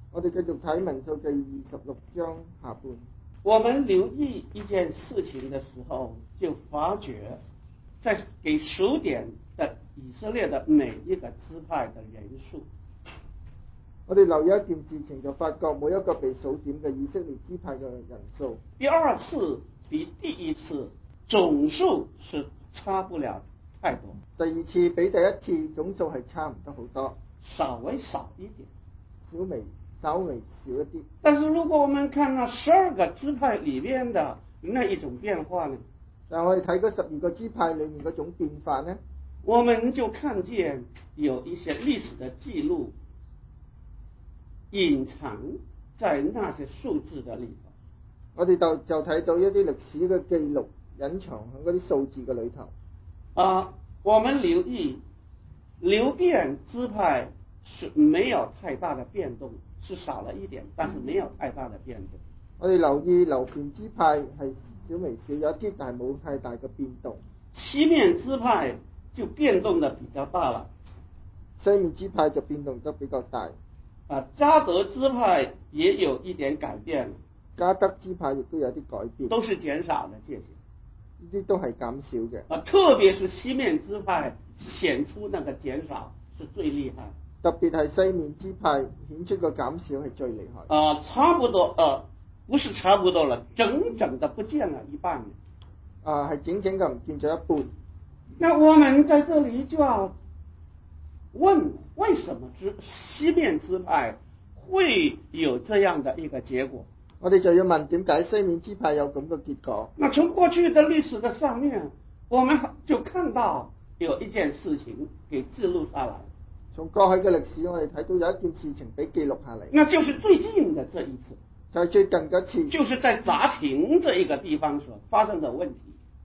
我哋繼續睇民數記26章下半。 我們留意一件事情的時候，就發覺在給數點的以色列的每一個支派的人數。 我哋留意一件事情，就發覺每一個被數點嘅以色列支派嘅人數， 第二次比第一次總數是差不了太多。 第二次比第一次總數係差唔得好多， 稍微少一點， 稍微少一啲。 但是如果我們看那12個支派裏面的那一種變化呢， 但我哋睇嗰12個支派裏面嗰種變化呢， 我們就看見有一些歷史的記錄隱藏在那些數字的裏頭。 我哋就睇到一啲歷史嘅記錄隱藏喺嗰啲數字嘅裏頭。 我們留意流便支派是沒有太大的變動，是少了一點，但是沒有太大的變動。 我哋留意流便支派係小微小有啲，但係冇太大嘅變動。 西面支派就變動得比較大了。 西面支派就變動得比較大。 迦得支派也有一點改變。 迦得支派亦都有啲改變。 都是減少的這些。 呢啲都係減少嘅。 特別是西面支派顯出那個減少是最厲害。 特別係西面支派顯出個減少係最厲害。 差不多不是差不多了，整整的不見了一半。 係整整嘅唔見咗一半。 那我們在這裏就要問，為什麼西面支派會有這樣的一個結果？ 我哋就要問，點解西面支派有咁嘅結果？ 那從過去的歷史的上面，我們就看到有一件事情給記錄下來。 從過去嘅歷史，我哋睇到有一件事情俾記錄下嚟。 那就是最近的這一次。 就係最近嗰次。 就是在雜亭這一個地方所發生的問題。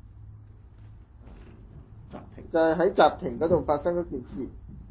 就係喺雜亭嗰度發生嗰件事。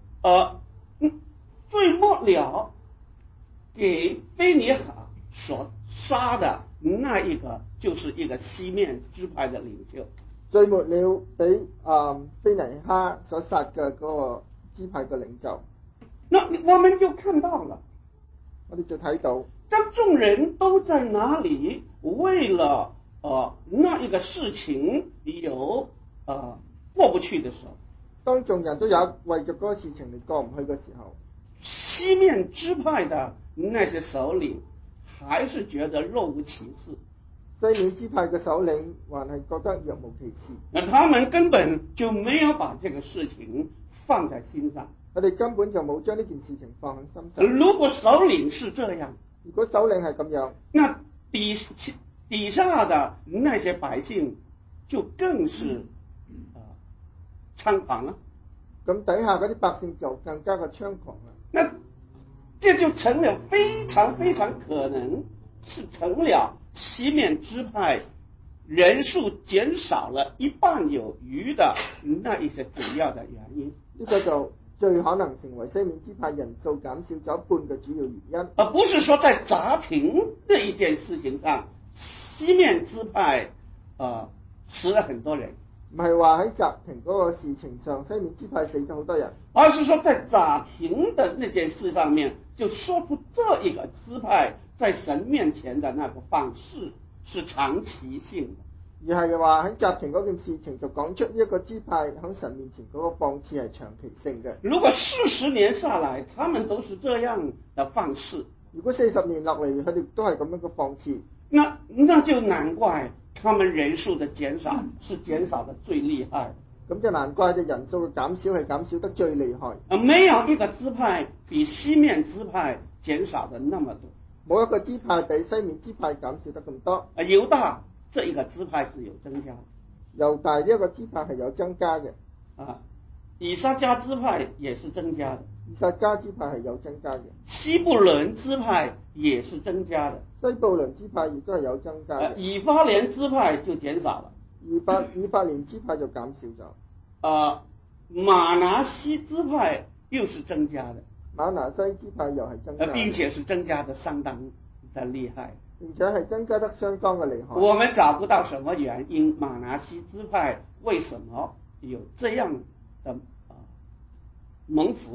最末了給非尼哈所殺的那一個，就是一個西面支派的領袖。 最末了俾非尼哈所殺嘅嗰個支派嘅領袖。 那我們就看到了， 我哋就睇到， 當眾人都在那裡為了那一個事情有過不去的時候， 當眾人都有為着嗰個事情嚟過唔去嘅時候， 西面支派的那些首領還是覺得若無其事。 西面支派嘅首領還係覺得若無其事。 那他們根本就沒有把這個事情放在心上。 佢哋根本就冇將呢件事情放喺心上。 如果首領是這樣， 如果首領係咁樣， 那底下的那些百姓就更是猖狂了。 咁底下嗰啲百姓就更加嘅猖狂啦。 那這就成了非常非常可能是成了西面支派人數減少了一半有餘的那一些主要的原因。 呢個就最可能成為西面支派人數減少咗一半嘅主要原因。 而不是說在雜亭這一件事情上，西面支派死了很多人。 唔係話喺雜亭嗰個事情上，西面支派死咗好多人， 而是說在雜亭的那件事上面，就說出這一個支派在神面前的那個放肆是長期性的。 而係話喺雜亭嗰件事情就講出呢一個支派喺神面前嗰個放肆係長期性嘅。 如果40年下來，他們都是這樣的放肆， 如果40年落嚟，佢哋都係咁樣嘅放肆， 那就難怪他們人數的減少是減少的最厲害。 咁就難怪嘅人數嘅減少係減少得最厲害。 沒有一個支派比西面支派減少的那麼多。 冇一個支派比西面支派減少得咁多。 猶大這一個支派是有增加的。 猶大呢一個支派係有增加嘅。 以薩迦支派也是增加的。 以薩迦支派係有增加嘅。 西布倫支派也是增加的。 西布倫支派亦都係有增加嘅。 以法蓮支派就減少了。 以法蓮支派就減少咗。 馬拿西支派又是增加的。 馬拿西支派又係增加的， 並且是增加的相當的厲害。 並且係增加得相當嘅厲害。 我們找不到什麼原因，馬拿西支派為什麼有這樣的蒙福？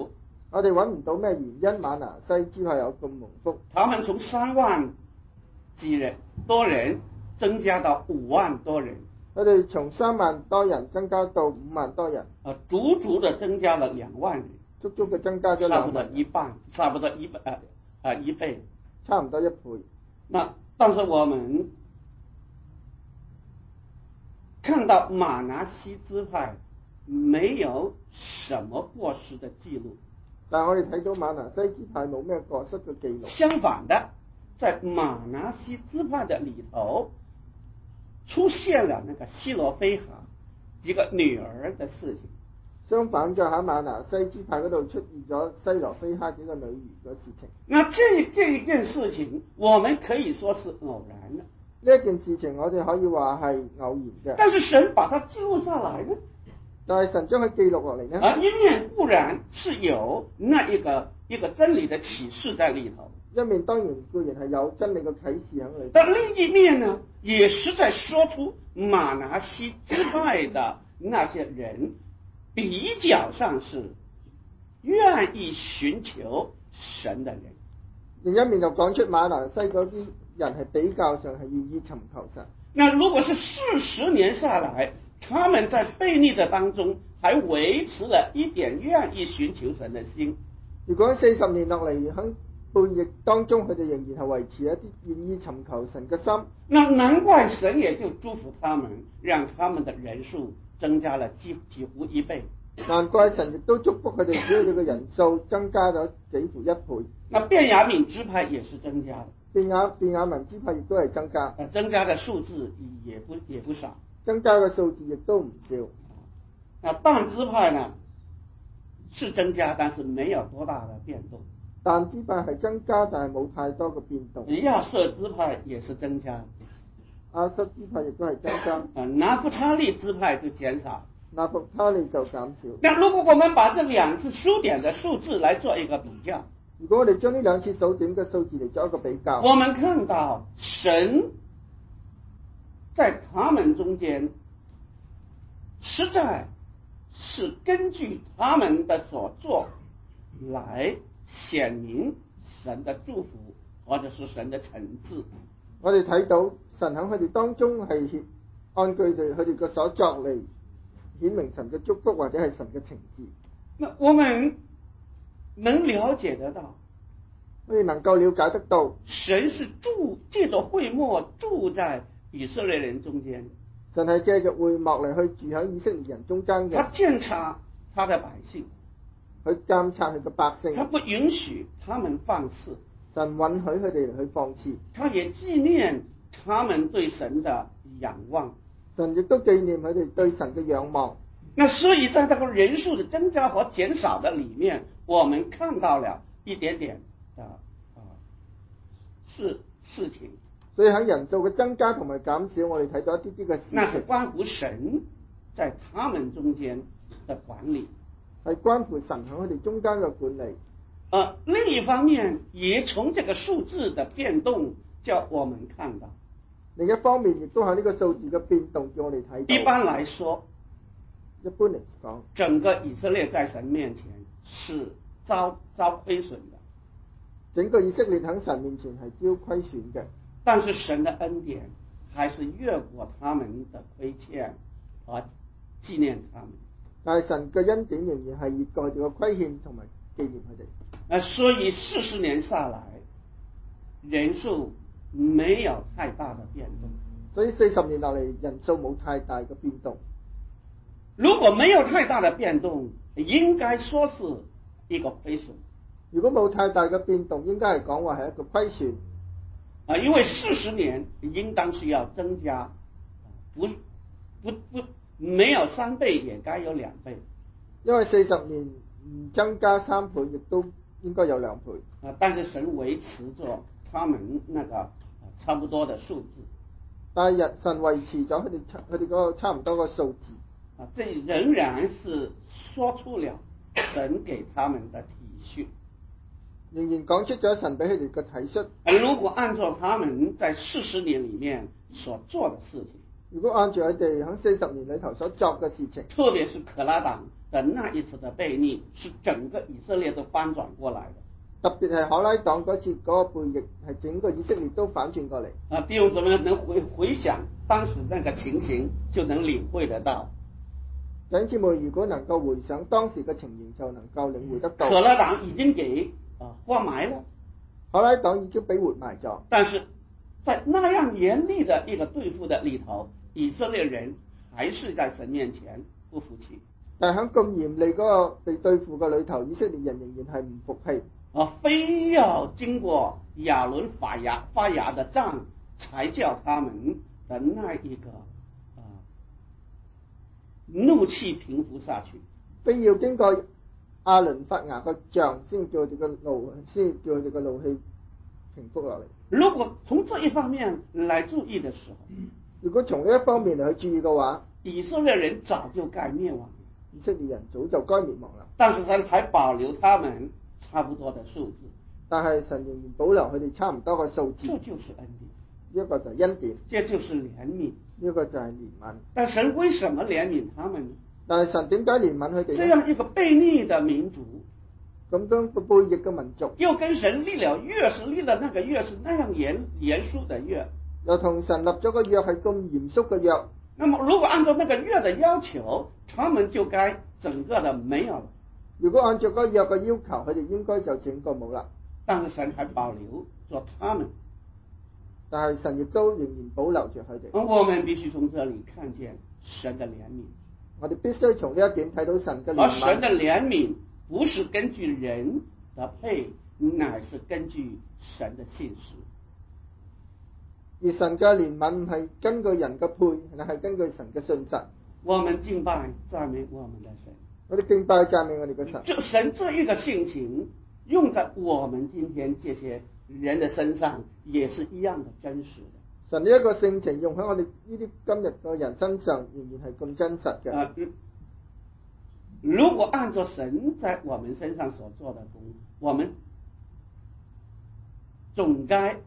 我哋揾唔到咩原因馬拿西支派有咁蒙福。 他們從3萬多人增加到5萬多人， 佢哋從3萬多人增加到5萬多人， 足足的增加了2萬人， 足足嘅增加咗差不多 2萬人， 一半，差不多一倍。 差唔多1倍。 那但是我們看到馬拿西支派沒有什麼過失的記錄， 但係我哋睇到馬拿西支派冇咩過失嘅記錄。 相反的，在馬拿西支派的裏頭出現了那個西羅非哈幾個女兒的事情。 相反就喺馬拿西支派嗰度出現咗西羅非哈幾個女兒嘅事情。 那這一件事情，我們可以說是偶然的。 呢一件事情我哋可以話係偶然嘅， 但是神把它記錄下來呢？ 但係神將佢記錄落嚟呢？ 一面固然是有那一個真理的啟示在裏頭， 一面當然固然係有真理嘅啟示喺裏頭， 但另一面呢，也實在說出馬拿西支派的那些人比較上是願意尋求神的人。 另一面就講出馬拿西嗰啲人係比較上係願意尋求神。 那如果是40年下來，他們在悖逆的當中還維持了一點願意尋求神的心， 如果40年落嚟喺叛逆當中，佢哋仍然係維持一啲願意尋求神嘅心， 那難怪神也就祝福他們，讓他們的人數增加了幾乎1倍。 難怪神亦都祝福佢哋，使佢哋嘅人數增加咗幾乎1倍。 那便雅憫支派也是增加的， 便雅憫支派亦都係增加， 增加的數字也不少， 增加嘅數字亦都唔少。 那但支派呢是增加，但是沒有多大的變動。 但支派係增加，但係冇太多嘅變動。 亞瑟支派也是增加， 亞瑟支派亦都係增加。 拿弗他利支派就減少， 拿弗他利就減少。 那如果我們把這兩次數點的數字來做一個比較， 如果我哋將呢兩次數點嘅數字嚟做一個比較， 我們看到神在他們中間實在是根據他們的所作來顯明神的祝福或者是神的懲治。 我哋睇到神喺佢哋當中係按佢哋嘅所作嚟顯明神嘅祝福或者係神嘅懲治。 那我們能了解得到， 我哋能夠了解得到， 神是借着會幕住在以色列人中間， 神係借着會幕嚟去住喺以色列人中間嘅。 他監察他的百姓， 佢監察佢嘅百姓， 他不允許他們放肆， 神允許佢哋嚟去放肆， 他也紀念他們對神的仰望， 神亦都紀念佢哋對神嘅仰望。 那所以在這個人數的增加和減少的裏面，我們看到了一點點的事情。 所以喺人數嘅增加同埋減少，我哋睇到一啲啲嘅事情， 那是關乎神在他們中間的管理， 係關乎神喺佢哋中間嘅管理。 另一方面，也從這個數字的變動叫我們看到， 另一方面亦都喺呢個數字嘅變動叫我哋睇到。 一般來說， 一般嚟講， 整個以色列在神面前是遭虧損的， 整個以色列喺神面前係遭虧損嘅。 但是神的恩典還是越過他們的虧欠而紀念他們。 但係神嘅恩典仍然係越過佢哋嘅虧欠同埋紀念佢哋。 所以40年下來，人數沒有太大的變動。 所以40年落嚟，人數冇太大嘅變動。 如果沒有太大的變動，應該說是一個虧損。 如果冇太大嘅變動，應該係講話係一個虧損。 因為40年應當是要增加，沒有3倍也該有2倍。 因為40年唔增加3倍，亦都應該有2倍。 但是神維持着他們那個差不多的數字。 但係神維持咗佢哋嗰個差唔多個數字。 這仍然是說出了神給他們的體恤。 仍然講出咗神俾佢哋嘅體恤。 如果按照他們在40年裏面所做的事情， 如果按照佢哋喺40年裏頭所作嘅事情， 特別是可拉黨的那一次的悖逆，是整個以色列都翻轉過來的。 特別係可拉黨嗰次嗰個背逆，係整個以色列都反轉過嚟。 弟兄姊妹能回想當時那個情形，就能領會得到。 弟兄姊妹如果能夠回想當時嘅情形，就能夠領會得到。 可拉黨已經給活埋了， 可拉黨已經俾活埋咗。 但是在那樣嚴厲的一個對付的裏頭，以色列人還是在神面前不服氣。 但係喺咁嚴厲嗰個被對付嘅裏頭，以色列人仍然係唔服氣。 非要經過亞倫發芽的杖，才叫他們的那一個怒氣平復下去。 非要經過亞倫發芽個杖，先叫佢哋個怒氣平復落嚟。 如果從這一方面來注意的時候， 如果從呢一方面嚟去注意嘅話， 以色列人早就該滅亡了。 以色列人早就該滅亡啦。 但是神還保留他們差不多的數字。 但係神仍然保留佢哋差唔多嘅數字。 這就是恩典。 呢一個就係恩典。 這就是憐憫。 呢個就係憐憫。 但神為什麼憐憫他們呢？ 但係神點解憐憫佢哋呢？ 這樣一個悖逆的民族， 咁樣個悖逆嘅民族， 又跟神立了約，是立了那個約是那樣嚴肅的約， 又同神立咗個約係咁嚴肅嘅約。 那麼如果按照那個約的要求，他們就該整個的沒有了。 如果按照嗰個約嘅要求，佢哋應該就整個冇啦。 但是神還保留咗他們。 但係神亦都仍然保留住佢哋。 我們必須從這裏看見神的憐憫。 我哋必須從呢一點睇到神嘅憐憫。 而神的憐憫不是根據人的配，乃是根據神的信實。 而神嘅憐憫唔係根據人嘅配，乃係根據神嘅信實。 我們敬拜讚美我們的神。 我哋敬拜讚美我哋嘅神。 神這一個性情用在我們今天這些人的身上，也是一樣的真實的。 神呢一個性情用喺我哋呢啲今日嘅人身上，仍然係咁真實嘅。 如果按照神在我們身上所做的工，我們總該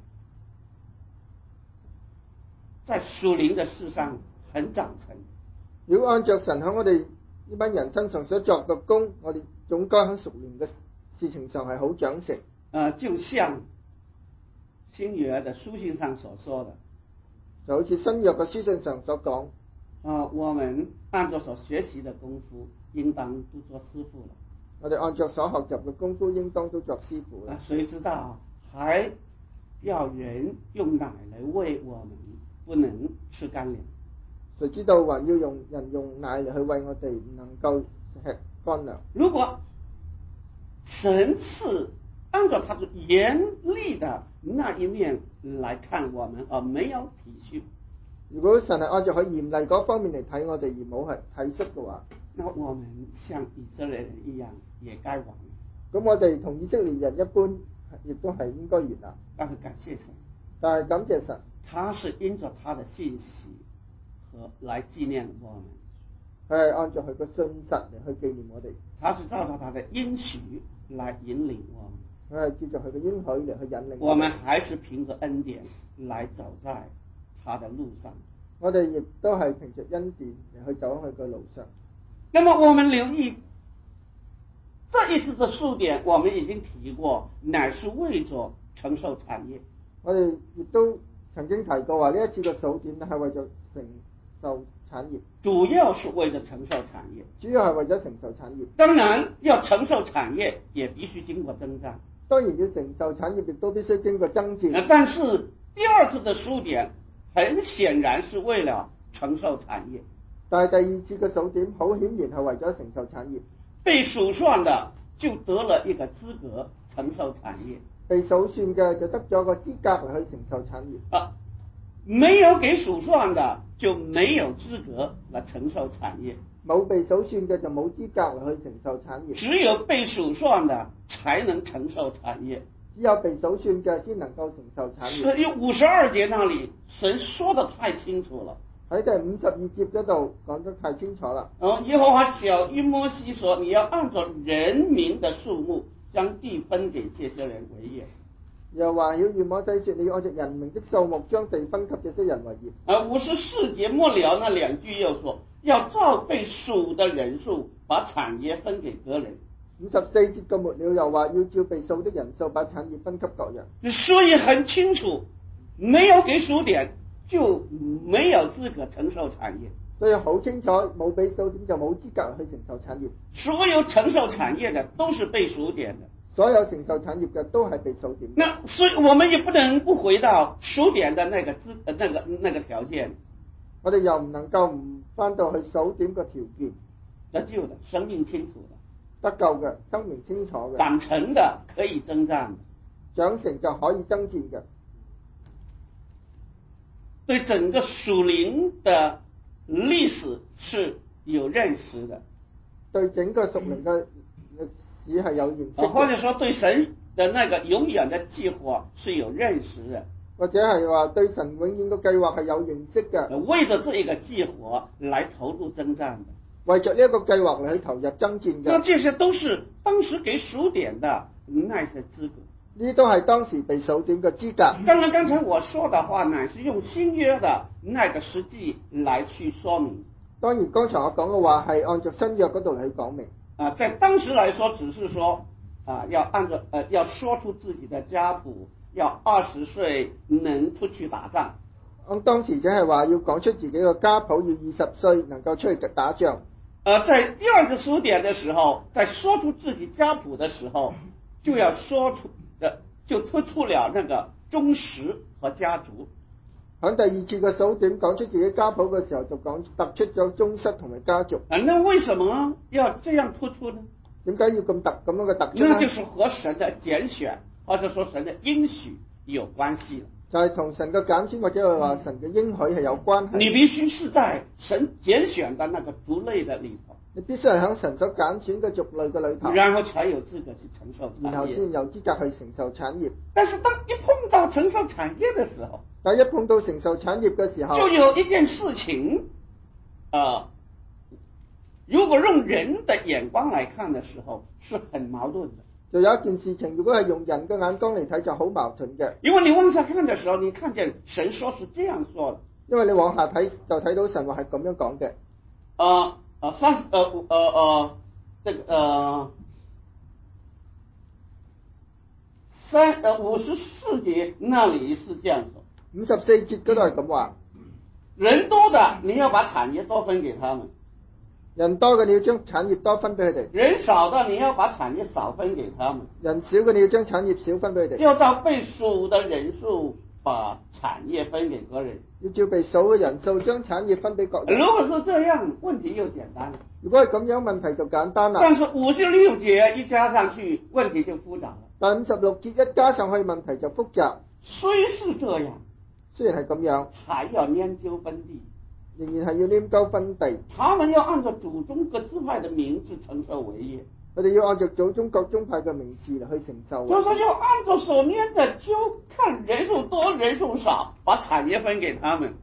在屬靈的事上很長成。 如果按照神喺我哋呢班人身上所作嘅工，我哋總該喺屬靈嘅事情上係好長成。 就像新約的書信上所說的， 就好似新約嘅書信上所講， 我們按照所學習的功夫，應當都做師傅了。 我哋按照所學習嘅功夫，應當都作師傅啦。 誰知道還要人用奶來餵我們，不能吃乾糧。誰知道還要人用奶嚟去餵我哋，唔能夠吃乾糧。 如果神是按照他的嚴厲的那一面來看我們，而沒有體恤， 如果神係按照佢嚴厲嗰方面嚟睇我哋，而冇係體恤嘅話， 那我們像以色列人一樣，也該亡。 咁我哋同以色列人一般，亦都係應該完啦。 但是感謝神， 但係感謝神， 他是因着他的信息和來紀念我們。 係按照佢嘅信實嚟去紀念我哋。 他是照着他的應許來引領我們。 佢係照着佢嘅應許嚟去引領我們還是憑着恩典來走在他的路上。 我哋亦都係憑着恩典嚟去走喺佢嘅路上。 那麼我們留意這一次的數點，我們已經提過，乃是為着承受產業。 我哋亦都曾經提過話，呢一次嘅數點係為咗承受產業， 主要是為咗承受產業， 主要係為咗承受產業。 當然要承受產業，也必須經過征戰。 當然要承受產業，亦都必須經過爭戰。 但是第二次的數點，很顯然是為了承受產業。 但係第二次嘅數點，好顯然係為咗承受產業。 被數算的就得了一個資格承受產業， 被數算嘅就得咗個資格嚟去承受產業。 沒有給數算的就沒有資格來承受產業。 冇被數算嘅就冇資格嚟去承受產業。 只有被數算的才能承受產業。 只有被數算嘅先能夠承受產業。 所以52節那裡神說得太清楚了。 喺第52節嗰度講得太清楚啦。 耶和華曉諭摩西說，你要按照人民的數目將地分給這些人為業。 又話曉諭摩西說：你要按照人民的數目將地分給這些人為業。 54節末了那兩句又說，要照被數的人數把產業分給各人。 54節嘅末了又話要照被數的人數把產業分給各人。 所以很清楚，沒有給數點就沒有資格承受產業。 所以好清楚，冇俾數點就冇資格去承受產業。 所有承受產業的都是被數點的。 所有承受產業嘅都係被數點。 那所以我們也不能不回到數點的那個條件。 我哋又唔能夠唔翻到去數點個條件。 得救的，生命清楚的， 得救嘅，生命清楚嘅， 長成的可以征戰的， 長成就可以爭戰嘅。 對整個屬靈的歷史是有認識的， 對整個屬靈嘅歷史係有認識的， 或者說對神的那個永遠的計劃是有認識的， 或者係話對神永遠嘅計劃係有認識嘅， 為着這個計劃來投入征戰的， 為着呢一個計劃嚟去投入爭戰嘅。 那這些都是當時給數點的那些資格， 呢都係當時被數點嘅資格。 當然剛才我說的話呢，是用新約的那個實際來去說明。 當然剛才我講嘅話係按照新約嗰度嚟去講明。 在當時來說，只是說要按照要說出自己的家譜，要20歲能出去打仗。 當時就係話要講出自己嘅家譜，要20歲能夠出去打仗。 在第二個數點的時候，在說出自己家譜的時候，就要說出就突出了那個宗室和家族。 喺第二次嘅數點講出自己家譜嘅時候，就講突出咗宗室同埋家族。 那為什麼要這樣突出呢？ 點解要咁樣嘅突出呢？ 那就是和神的揀選，或者說神的應許有關係。 就係同神嘅揀選或者係話神嘅應許係有關係。 你必須是在神揀選的那個族類的裏頭， 你必須係喺神所揀選嘅族類嘅裏頭， 然後才有資格去承受產業， 然後先有資格去承受產業。 但是當一碰到承受產業的時候， 但一碰到承受產業嘅時候， 就有一件事情，如果用人的眼光來看的時候，是很矛盾的。 就有一件事情，如果係用人嘅眼光嚟睇，就好矛盾嘅。 因為你往下看的時候，你看見神說是這樣說的。 因為你往下睇就睇到神話係咁樣講嘅。 54節那裡是這樣說。 54節嗰度係咁話， 人多的你要把產業多分給他們。 人多嘅你要將產業多分俾佢哋， 人少的你要把產業少分給他們。 人少嘅你要將產業少分俾佢哋。 要照被數的人數把產業分給各人。 要照被數嘅人數將產業分俾各人。 如果是這樣，問題又簡單了。 如果係咁樣，問題就簡單啦。 但是56節一加上去，問題就複雜了。 但56節一加上去，問題就複雜。 雖是這樣， 雖然係咁樣， 還要拈鬮分地。 仍然係要拈鬮分地。 他們要按照祖宗各支派的名字承受為業。 佢哋要按照祖宗各宗派嘅名字嚟去承受。 就是說要按照所拈的，就看人數多人數少，把產業分給他們。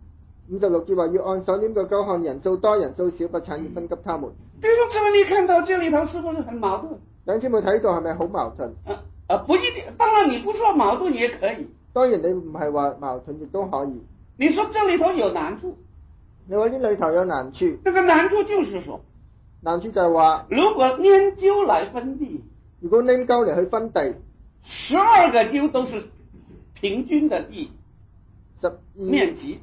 56節話要按所拈嘅交看人數多人數少，把產業分給他們。 弟兄姊妹，你看到這裡頭是不是很矛盾？ 弟兄姊妹睇到係咪好矛盾？ 不一定，當然你不說矛盾也可以。 當然你唔係話矛盾亦都可以。 你說這裡頭有難處， 你話呢裡頭有難處。 這個難處就是說， 難處就係話， 如果拈鬮來分地， 如果拈鬮嚟去分地 ，12個鬮都是平均的地面積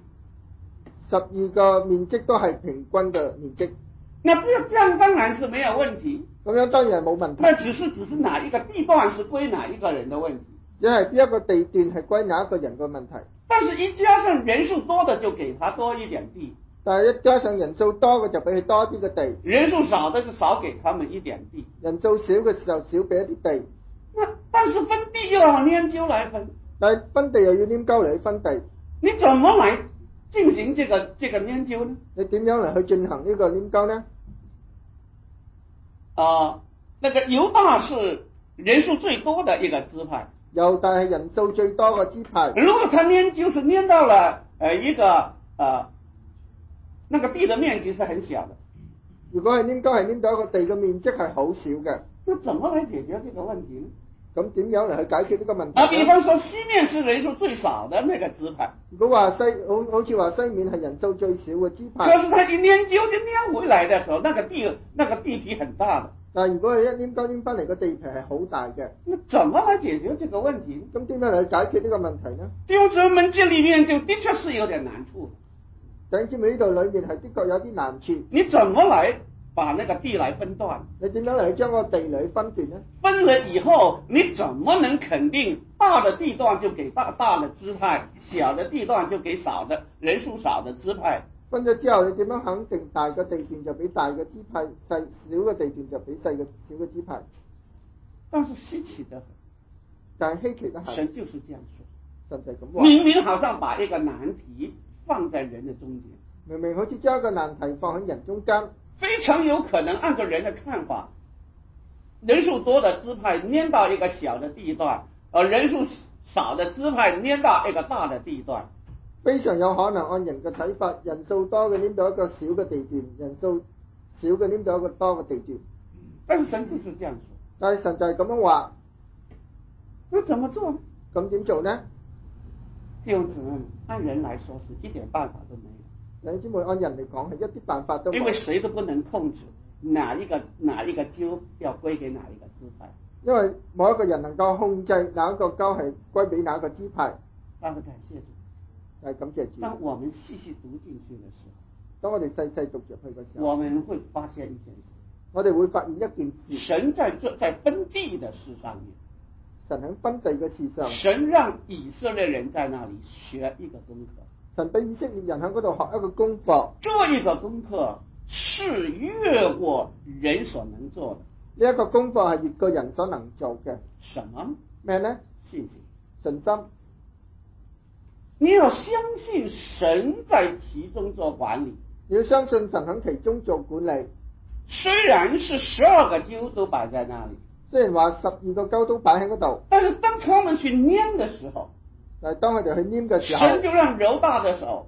，12個面積都係平均嘅面積。 那這樣當然是沒有問題。 咁樣當然係冇問題。 那只是哪一個地段是歸哪一個人的問題。 只係邊一個地段係歸哪一個人嘅問題。 但是一加上人數多的就給他多一點地。 但係一加上人數多嘅就俾佢多啲嘅地。 人數少的就少給他們一點地。 人數少嘅時候少俾一啲地。 但是分地又要拈鬮來分。但係分地又要拈鬮嚟去分地。 你怎麼來進行這個拈鬮呢？ 你點樣嚟去進行呢個拈鬮呢？ 那個猶大是人數最多的一個支派。 猶大係人數最多嘅支派。 如果他拈鬮是拈到了一個那個地的面積是很小的。 如果係拈鬮係拈到一個地嘅面積係好少嘅， 那怎麼來解決這個問題呢？ 咁點樣嚟去解決呢個問題呢？ 比方說西面是人數最少的那個支派， 如果話好似話西面係人數最少嘅支派， 可是他一拈鬮就拈回來的時候，那個地皮很大的。 但係如果係一拈鬮拈翻嚟個地皮係好大嘅， 那怎麼來解決這個問題？ 咁點樣嚟去解決呢個問題呢？ 弟兄姊妹，這裏面就的確是有點難處。 弟兄姊妹，呢度裏面係的確有啲難處。 你怎麼來把那個地來分段？ 你點樣嚟去將個地嚟分段呢？ 分了以後，你怎麼能肯定大的地段就給大的支派，小的地段就給人數少的支派？ 分咗之後，你點樣肯定大嘅地段就俾大嘅支派，小嘅地段就俾小嘅支派？ 但是稀奇的很， 但係稀奇得很， 神就是這樣說。 神就係咁話。 明明好像把一個難題放在人的中間， 明明好似將一個難題放喺人中間， 非常有可能按照人的看法，人數多的支派拈到一個小的地段，人數少的支派拈到一個大的地段。 非常有可能按人嘅睇法，人數多嘅拈到一個小嘅地段，人數少嘅拈到一個多嘅地段。 但是神就是這樣說。 但係神就係咁樣話， 那怎麼做呢？ 咁點做呢？ 弟兄姊妹，按人來說是一點辦法都沒有。 弟兄姊妹，按人嚟講係一啲辦法都冇。 因為誰都不能控制哪一個州要歸給哪一個支派。 因為冇一個人能夠控制哪一個州係歸俾哪一個支派。 但是感謝主。 係感謝主。 當我們細細讀進去的時候， 當我哋細細讀入去嘅時候， 我們會發現一件事。 我哋會發現一件事。 神在分地的事上面， 神喺分地嘅事上， 神讓以色列人在那裡學一個功課。 神俾以色列人喺嗰度學一個功課。 這一個功課是越過人所能做的。 呢一個功課係越過人所能做嘅。 什麼？ 咩呢？ 信心。 信心。 你要相信神在其中做管理。 你要相信神喺其中做管理。 雖然是12個州都擺在那裡， 雖然話12個州都擺喺嗰度， 但是當他們去拈的時候， 但係當佢哋去拈嘅時候， 神就讓猶大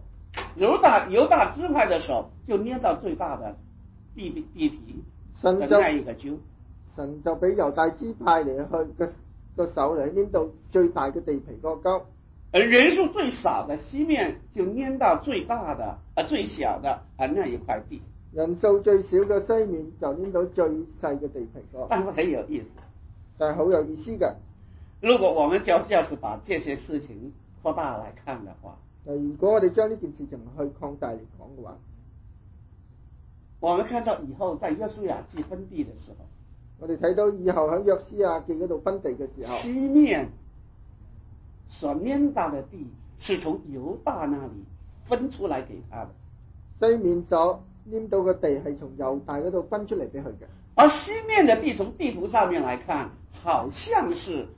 支派的手就拈到最大的地皮， 神就那一個州， 神就俾猶大支派嚟去個手嚟拈到最大嘅地皮個州， 而人數最少的西面就拈到最大的最小的那一塊地。 人數最少嘅西面就拈到最細嘅地皮個。 但是很有意思， 但係好有意思嘅。 如果我們要是把這些事情擴大來看的話， 如果我哋將呢件事情去擴大嚟講嘅話， 我們看到以後在約書亞記分地的時候， 我哋睇到以後喺約書亞記嗰度分地嘅時候， 西面所拈到的地是從猶大那裡分出來給他的， 西面所拈到嘅地係從猶大嗰度分出嚟俾佢嘅， 而西面的地從地圖上面來看，好像是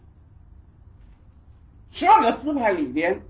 12個支派裡邊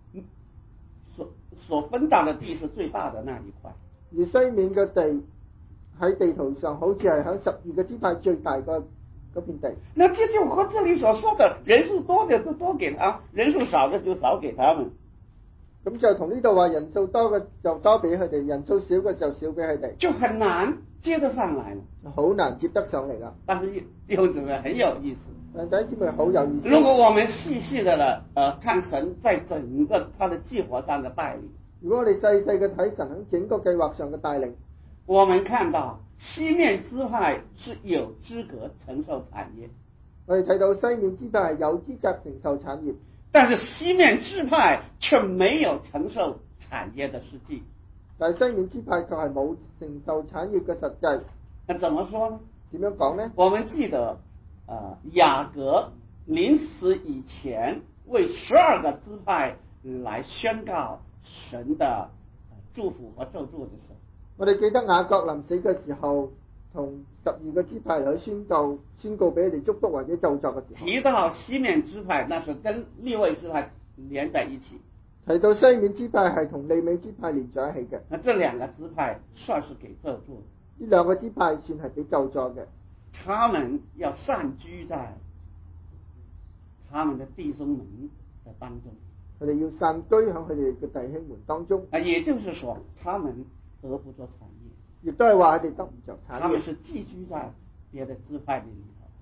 所分到的地是最大的那一塊， 而西面嘅地喺地圖上好似係喺12個支派最大嗰片地。那這就和這裡所說的人數多的就多給他，人數少的就少給他們。 咁就同呢度話人數多嘅就多俾佢哋，人數少嘅就少俾佢哋， 就很難接得上來了， 好難接得上嚟啦。 但是弟兄姊妹很有意思， 但弟兄姊妹好有意思。 如果我們細細的看神在整個他的計劃上的帶領， 如果我哋細細嘅睇神喺整個計劃上嘅帶領， 我們看到西面支派是有資格承受產業， 我哋睇到西面支派係有資格承受產業， 但是西面支派卻沒有承受產業的實際。 但係西面支派卻係冇承受產業嘅實際。 那怎麼說呢？ 點樣講呢？ 我們記得雅各臨死以前為12個支派來宣告神的祝福和咒詛的時候， 我哋記得雅各臨死嘅時候，同12個支派嚟去宣告俾佢哋祝福或者咒詛嘅時候， 提到西面支派，那是跟利未支派連在一起。 提到西面支派係同利未支派連在一起嘅。 那這兩個支派算是給咒詛的。 呢兩個支派算係俾咒詛嘅。 他們要散居在他們的弟兄們的當中。 佢哋要散居喺佢哋嘅弟兄們當中。 也就是說，他們得不着產業。 亦都係話佢哋得唔着產業。 他們是寄居在別的支派裏頭。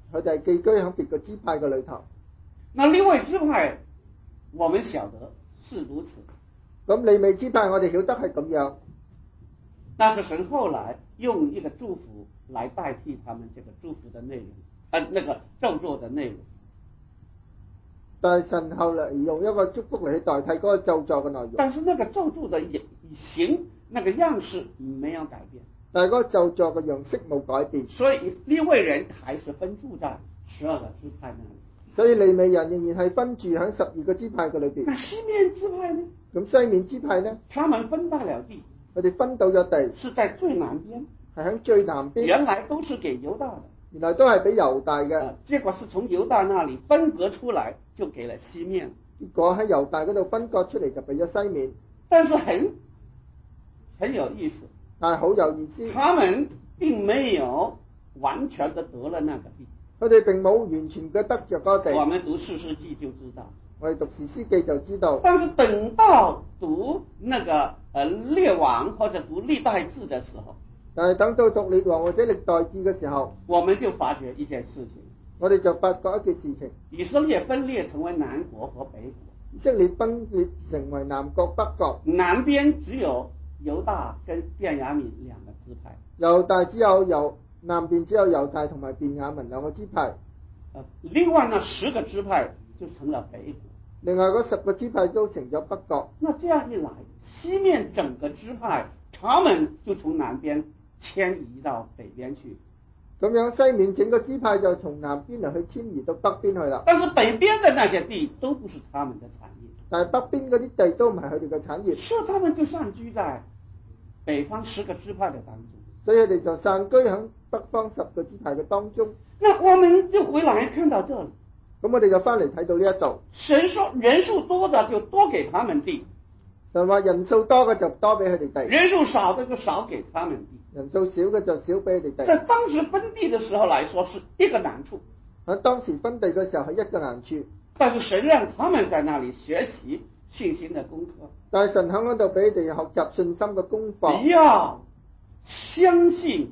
佢哋係寄居喺別個支派嘅裏頭。 那利未支派，我們曉得是如此。 咁利未支派我哋曉得係咁樣， 但是神後來用一個祝福來代替他們這個祝福的內容，那個咒詛的內容。 但係神後嚟用一個祝福嚟去代替嗰個咒詛嘅內容。 但是那個咒詛的形，那個樣式沒有改變。 但係嗰個咒詛嘅樣式冇改變。 所以利未人還是分住在12個支派那裡。 所以利未人仍然係分住喺12個支派嘅裏邊。 那西面支派呢？ 咁西面支派呢？ 他們分到了地， 佢哋分到咗地， 是在最南邊， 係喺最南邊。 原來都是給猶大的， 原來都係俾猶大嘅。 結果是從猶大那裡分割出來，就給了西面。 結果喺猶大嗰度分割出嚟就俾咗西面。 但是很有意思， 但係好有意思， 他們並沒有完全的得了那個地。 佢哋並冇完全嘅得着嗰個地。 我們讀士師記就知道， 我哋讀士師記就知道。 但是等到讀那個列王或者讀歷代志的時候， 但係等到讀列王或者歷代志嘅時候， 我們就發覺一件事情， 我哋就發覺一件事情， 以色列分裂成為南國和北國。 以色列分裂成為南國北國， 南邊只有猶大跟便雅憫兩個支派， 猶大南邊只有猶大同埋便雅憫兩個支派， 另外呢10個支派就成了北國， 另外嗰10個支派都成咗北國。 那這樣一來，西面整個支派，他們就從南邊遷移到北邊去。 咁樣西面整個支派就從南邊嚟去遷移到北邊去啦。 但是北邊的那些地都不是他們的產業， 但係北邊嗰啲地都唔係佢哋嘅產業， 所以他們就散居在北方10個支派的當中。 所以佢哋就散居喺北方10個支派嘅當中。 那我們就回來看到這裡， 咁我哋就翻嚟睇到呢一度， 神說人數多的就多給他們地， 神話人數多嘅就多俾佢哋地， 人數少的就少給他們地。 人數少嘅就少俾佢哋地。 在當時分地的時候來說是一個難處， 喺當時分地嘅時候係一個難處， 但是神讓他們在那裡學習信心的功課， 但係神喺嗰度俾佢哋學習信心嘅功課， 要相信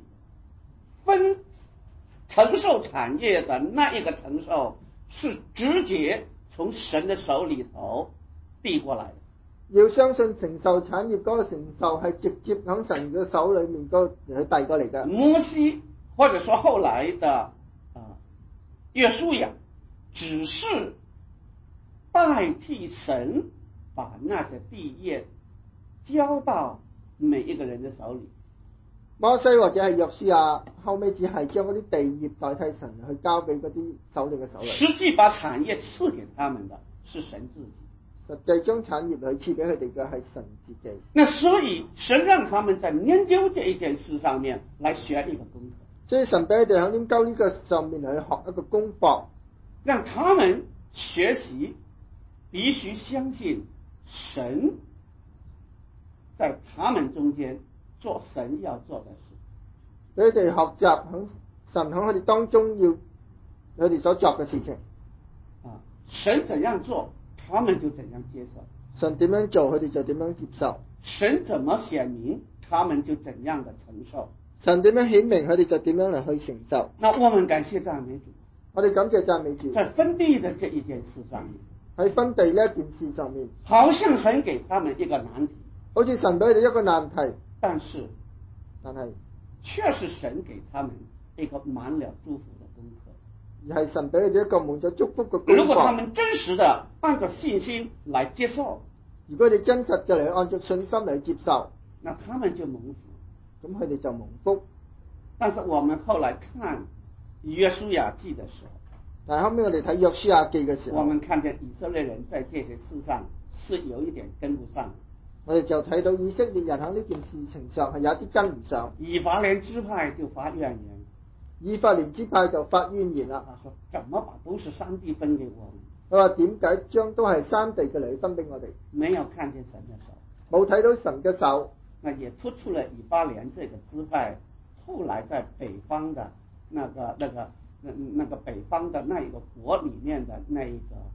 承受產業的那一個承受是直接從神的手裡頭遞過來的。 要相信承受產業嗰個承受係直接喺神嘅手裏面嗰去遞過嚟嘅。 摩西或者說後來的約書亞只是代替神把那些地業交到每一個人的手裡。 摩西或者係約書亞後尾只係將嗰啲地業代替神去交俾嗰啲首領嘅手裏。 實際把產業賜給他們的是神自己。 實際將產業去賜俾佢哋嘅係神自己。 那所以神讓他們在研究這一件事上面來學一個功課。 所以神俾佢哋喺研究呢個上面嚟去學一個功課， 讓他們學習必須相信神在他們中間做神要做的事。 俾佢哋學習喺神喺佢哋當中要佢哋所作嘅事情。 神怎樣做，他們就怎樣接受。 神點樣做，佢哋就點樣接受。 神怎麼顯明，他們就怎樣的承受。 神點樣顯明，佢哋就點樣嚟去承受。 那我們感謝讚美主。 我哋感謝讚美主。 在分地的這一件事上面， 喺分地呢一件事上面， 好像神給他們一個難題， 好似神俾佢哋一個難題， 但是卻是神給他們一個滿了祝福的功課， 而係神俾佢哋一個滿咗祝福嘅功課。 如果他們真實的按照信心來接受， 如果你真實嘅嚟按照信心嚟接受， 那他們就蒙福。 咁佢哋就蒙福。 但是我們後來看約書亞記的時候， 但係後尾我哋睇約書亞記嘅時候， 我們看見以色列人在這些事上是有一點跟不上。 我哋就睇到以色列人喺呢件事情上係有啲跟唔上。 以法蓮支派就發怨言， 以法蓮支派就發怨言啦。 他說：怎麼把都是山地分給我們？ 佢話點解將都係山地嘅嚟分俾我哋？ 沒有看見神的手， 冇睇到神嘅手。 那也突出了以法蓮這個支派後來在北方的那個北方的那一個國裡面的那一個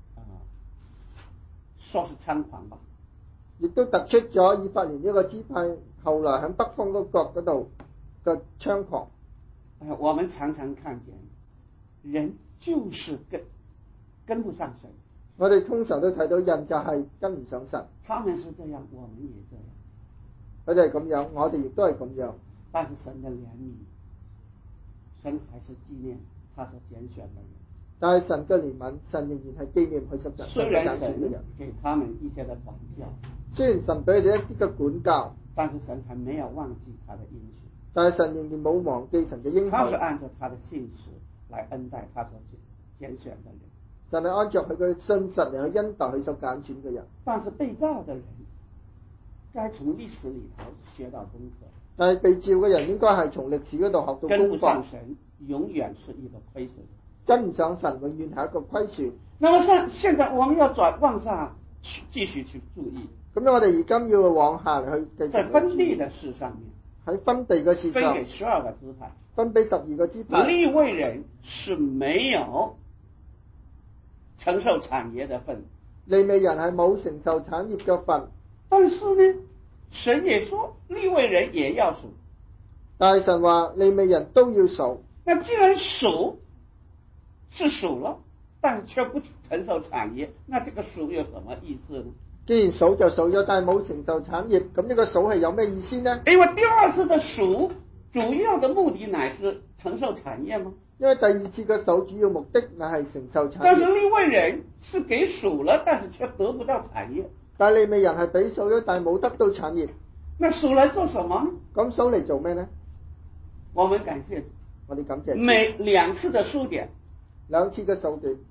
說是猖狂吧， 亦都突出咗以法蓮呢個支派後來喺北方嗰國嗰度嘅猖狂。 我們常常看見人就是跟不上神。 我哋通常都睇到人就係跟唔上神， 他們是這樣，我們也這樣。 佢哋係咁樣，我哋亦都係咁樣。 但是神的憐憫，神還是紀念他所揀選的人。 但係神嘅憐憫，神仍然係紀念佢揀雖然選嘅神人。 給他們一些的管教， 雖然神俾佢哋一啲嘅管教， 但是神還沒有忘記他的應許。 但係神仍然冇忘記神嘅應許。 他是按照他的信實來恩待他所揀選的人。 神係按照佢嘅信實嚟去恩待佢所揀選嘅人。 但是被造的人，該從歷史裏頭學到功課。 但係被召嘅人應該係從歷史嗰度學到跟不功課。 上神，永遠是一個虧損。 跟唔上神，永遠係一個虧損。 那麼現在我們要往上繼續去注意。 咁我哋而家要往下嚟去繼續。 在分地的事上面， 喺分地嘅事上， 分給12個支派， 分俾12個支派。 利未人是沒有承受產業的份。 利未人係冇承受產業嘅份。 但是呢，神也說利未人也要數。 但係神話利未人都要數。 那既然數是數了，但是卻不承受產業，那這個數有什麼意思呢？ 既然數就數咗，但係冇承受產業，咁呢個數係有咩意思呢？ 因為第二次的數主要的目的乃是承受產業嗎？ 因為第二次嘅數主要目的乃係承受產業。 但是利未人是給數了，但是卻得不到產業。 但係利未人係俾數咗，但係冇得到產業。 那數來做什麼呢？ 咁數嚟做咩呢？ 我們感謝主， 我哋感謝主。 每2次的數點 ，2次嘅數點，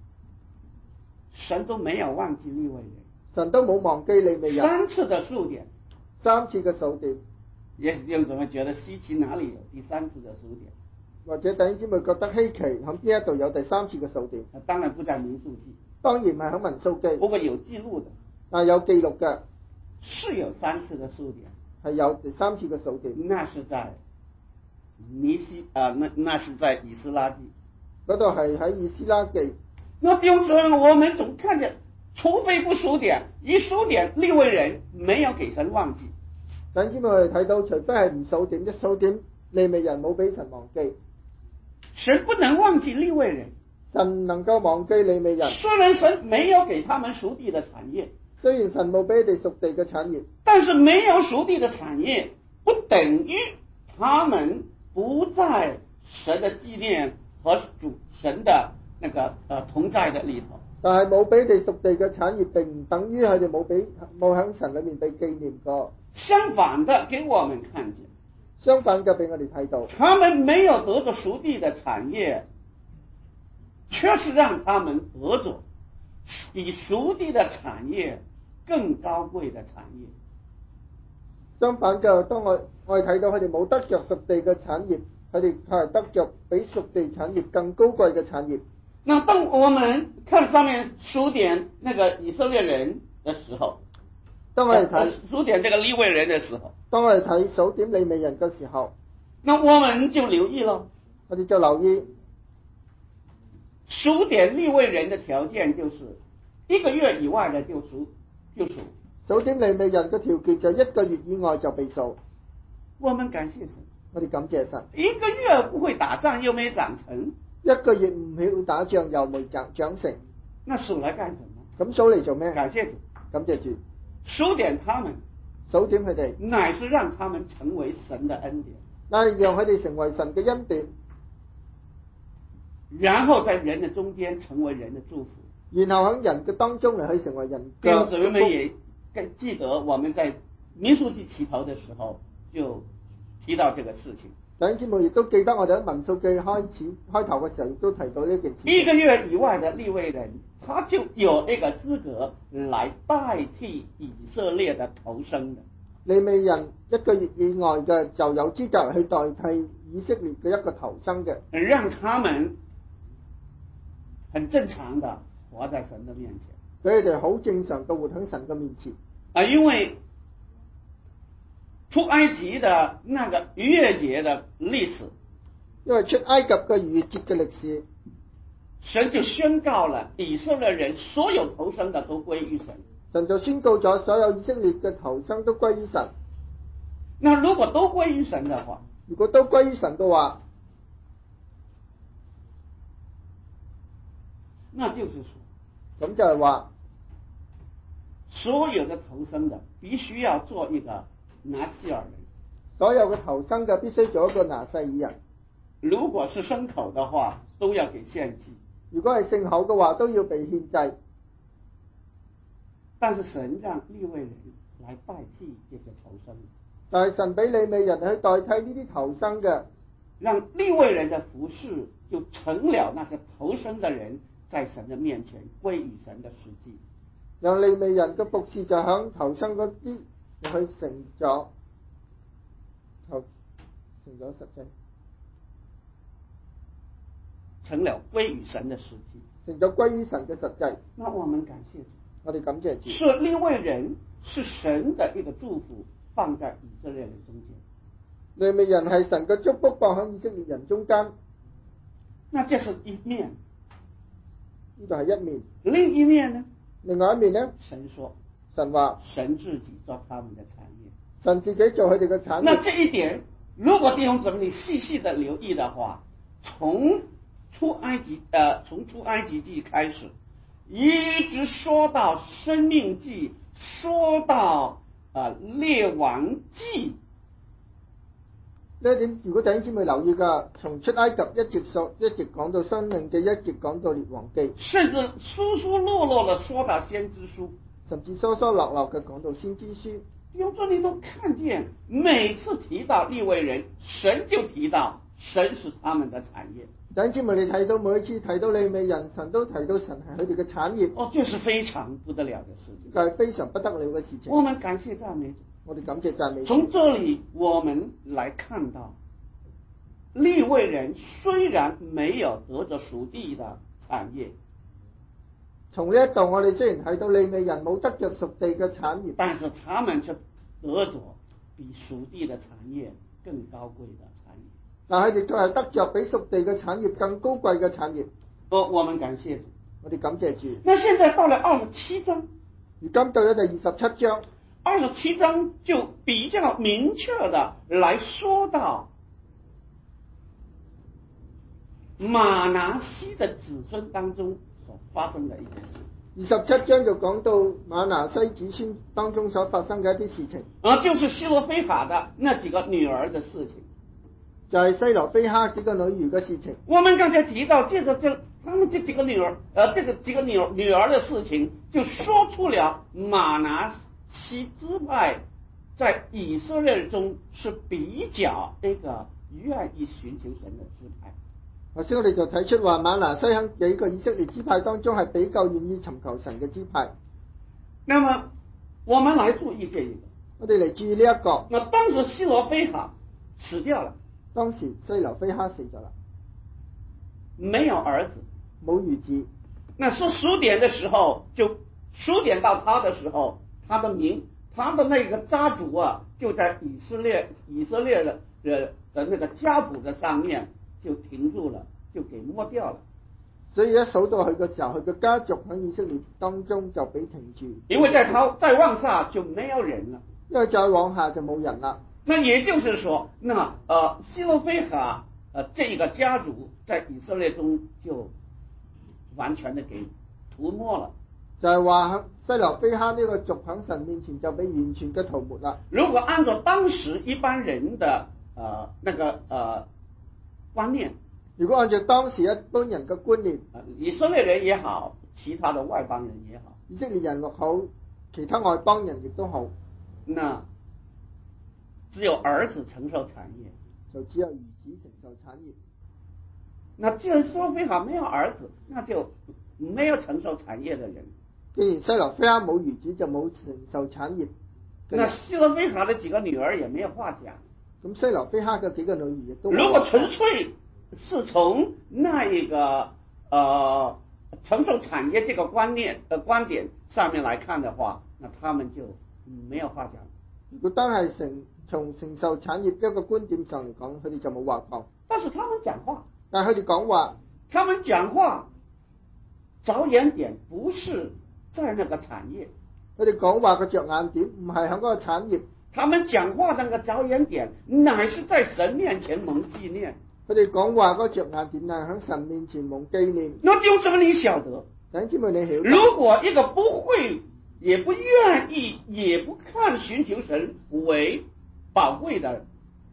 神都沒有忘記利未人。 神都冇忘記利未人。 3次的數點 ，3次嘅數點， 也許弟兄姊妹覺得稀奇，哪裡有第3次的數點？ 或者弟兄姊妹覺得稀奇，喺邊一度有第3次嘅數點？ 當然不在民數記， 當然唔係喺民數記， 不過有記錄的。 有記錄嘅， 是有3次的數點， 係有第3次嘅數點。 那是在那是在以斯拉記， 嗰度係喺以斯拉記。 那弟兄姊妹，我們總看見，除非不數點，一數點利未人沒有給神忘記。 弟兄姊妹，我哋睇到，除非係唔數點，一數點利未人冇俾神忘記。 神不能忘記利未人， 神能夠忘記利未人。 雖然神沒有給他們屬地的產業， 雖然神冇俾佢哋屬地嘅產業， 但是沒有屬地的產業，不等於他們不在神的紀念和主神的那個同在的裏頭。 但係冇俾佢哋屬地嘅產業，並唔等於佢哋冇喺神裏面被紀念過。 相反的，給我們看見， 相反嘅俾我哋睇到， 他們沒有得着屬地的產業，卻是讓他們得着比屬地的產業更高貴的產業。 相反嘅，當我哋睇到佢哋冇得着屬地嘅產業，佢哋係得着比屬地產業更高貴嘅產業。 那當我們看上面數點那個以色列人的時候， 當我哋睇數點這個利未人的時候， 當我哋睇數點利未人嘅時候， 那我們就留意了， 我哋就留意數點利未人的條件就是1個月以外的就數。 數點利未人嘅條件就1個月以外就被數。 我們感謝神， 我哋感謝神。 1個月不會打仗又沒長成 ，1個月唔會打仗又未長成， 那數來幹什麼？ 咁數嚟做咩？ 感謝主， 感謝主。 數點他們， 數點佢哋， 乃是讓他們成為神的恩典， 乃係讓佢哋成為神嘅恩典， 然後在人的中間成為人的祝福， 然後喺人嘅當中嚟去成為人嘅祝福。弟兄姊妹也記得我們在民數記起頭的時候就提到這個事情。 弟兄姊妹亦都記得我哋喺民數記開頭嘅時候亦都提到呢件事。 1個月以外的利未人，他就有一個資格來代替以色列的頭生的。 利未人1個月以外嘅就有資格去代替以色列嘅一個頭生嘅， 讓他們很正常的活在神的面前。 俾佢哋好正常嘅活喺神嘅面前。 因為出埃及的那個逾越節的歷史， 因為出埃及嘅逾越節嘅歷史， 神就宣告了以色列人所有頭生的都歸於神。 神就宣告咗所有以色列嘅頭生都歸於神。 那如果都歸於神的話， 如果都歸於神嘅話， 那就是說， 咁就係話， 所有的投生的必須要做一個拿細耳人。 所有嘅投生嘅必須做一個拿細耳人。 如果是牲口的話，都要給獻祭。 如果係聖口嘅話，都要被獻祭。 但是神讓利未人來代替這些投生， 但係神俾利未人去代替呢啲投生嘅， 讓利未人的服侍就成了那些投生的人在神的面前歸於神的實際。 讓利未人嘅服侍就響投生嗰啲去成咗實際， 成了歸於神的實際， 成咗歸於神嘅實際。 那我們感謝主， 我哋感謝主。 是利未人是神的一個祝福，放在以色列人中間。 利未人係神嘅祝福放喺以色列人中間。 那這是一面， 呢度係一面。 另一面呢？ 另外一面呢？ 神說， 神話神自己做他們的產業， 神自己做佢哋嘅產業。 那這一點，如果弟兄姊妹你細細的留意的話，從出埃及記開始，一直說到申命記，說到列王記。 呢一點，如果弟兄姊妹留意㗎，從出埃及一直講到申命記，一直講到列王記， 甚至疏疏落落的說到先知書， 甚至疏疏落落嘅講到先知書。 弟兄姊妹你都看見，每次提到利未人，神就提到神是他們的產業。 弟兄姊妹你睇到每一次提到利未人，神都提到神係佢哋嘅產業。 哦，這是非常不得了的事情， 就係非常不得了嘅事情。 我們感謝讚美主。 我哋感謝讚美主。 從這裏我們來看到，利未人雖然沒有得着屬地的產業， 從呢一度我哋雖然睇到利未人冇得着屬地嘅產業， 但是他們卻得着比屬地的產業更高貴的產業。 但係佢哋都係得着比屬地嘅產業更高貴嘅產業。 我們感謝主。 我哋感謝主。 那現在到了27章， 而今到咗第27章 ，27章就比較明確的來說到瑪拿西的子孫當中所發生的一件事。 27章就講到瑪拿西子孫當中所發生嘅一啲事情， 就是西羅非哈的那幾個女兒的事情， 就係西羅非哈幾個女兒嘅事情。 我們剛才提到，他們這幾個女兒，這幾個女兒的事情，就說出了瑪拿西支派在以色列中是比較一個願意尋求神的支派。 頭先我哋就睇出話瑪拿西喺幾個以色列支派當中係比較願意尋求神嘅支派。 那麼我們來注意這一個， 我哋嚟注意呢一個。 那當時西羅非哈死掉了， 當時西羅非哈死咗啦， 沒有兒子， 冇兒子。 那說數點的時候，就數點到他的時候，他的那個家族啊，就在以色列的那個家譜的上面就停住了，就給抹掉了。 所以一數到佢嘅時候，佢嘅家族喺以色列當中就俾停住。 因為再往下就沒有人了， 因為再往下就冇人啦。 那也就是說，那西羅非哈這一個家族在以色列中就完全的給塗抹了。 就係話西羅非哈呢個族喺神面前就被完全嘅塗抹啦。 如果按照當時一般人的觀念， 如果按照當時一般人嘅觀念， 以色列人也好，其他的外邦人也好， 以色列人又好，其他外邦人亦都好， 那只有兒子承受產業， 就只有兒子承受產業。 那既然西羅非哈沒有兒子，那就沒有承受產業的人。 既然西羅非哈冇兒子，就冇承受產業。 那西羅非哈的幾個女兒也沒有話講。 咁西羅非哈嘅幾個女兒亦都， 如果純粹是從那一個承受產業這個觀點上面來看的話，那他們就沒有話講。 如果單係從承受產業一個觀點上嚟講，佢哋就冇話講。 但是他們講話， 但係佢哋講話， 他們講話着眼點不是在那個產業， 佢哋講話嘅着眼點唔係喺嗰個產業， 他們講話那個着眼點乃是在神面前蒙紀念。 佢佢哋講話嗰着眼點啊，喺神面前蒙紀念。 那弟兄姊妹，你曉得， 弟兄姊妹，你曉得， 如果一個不會、也不願意、也不看尋求神為寶貴的人，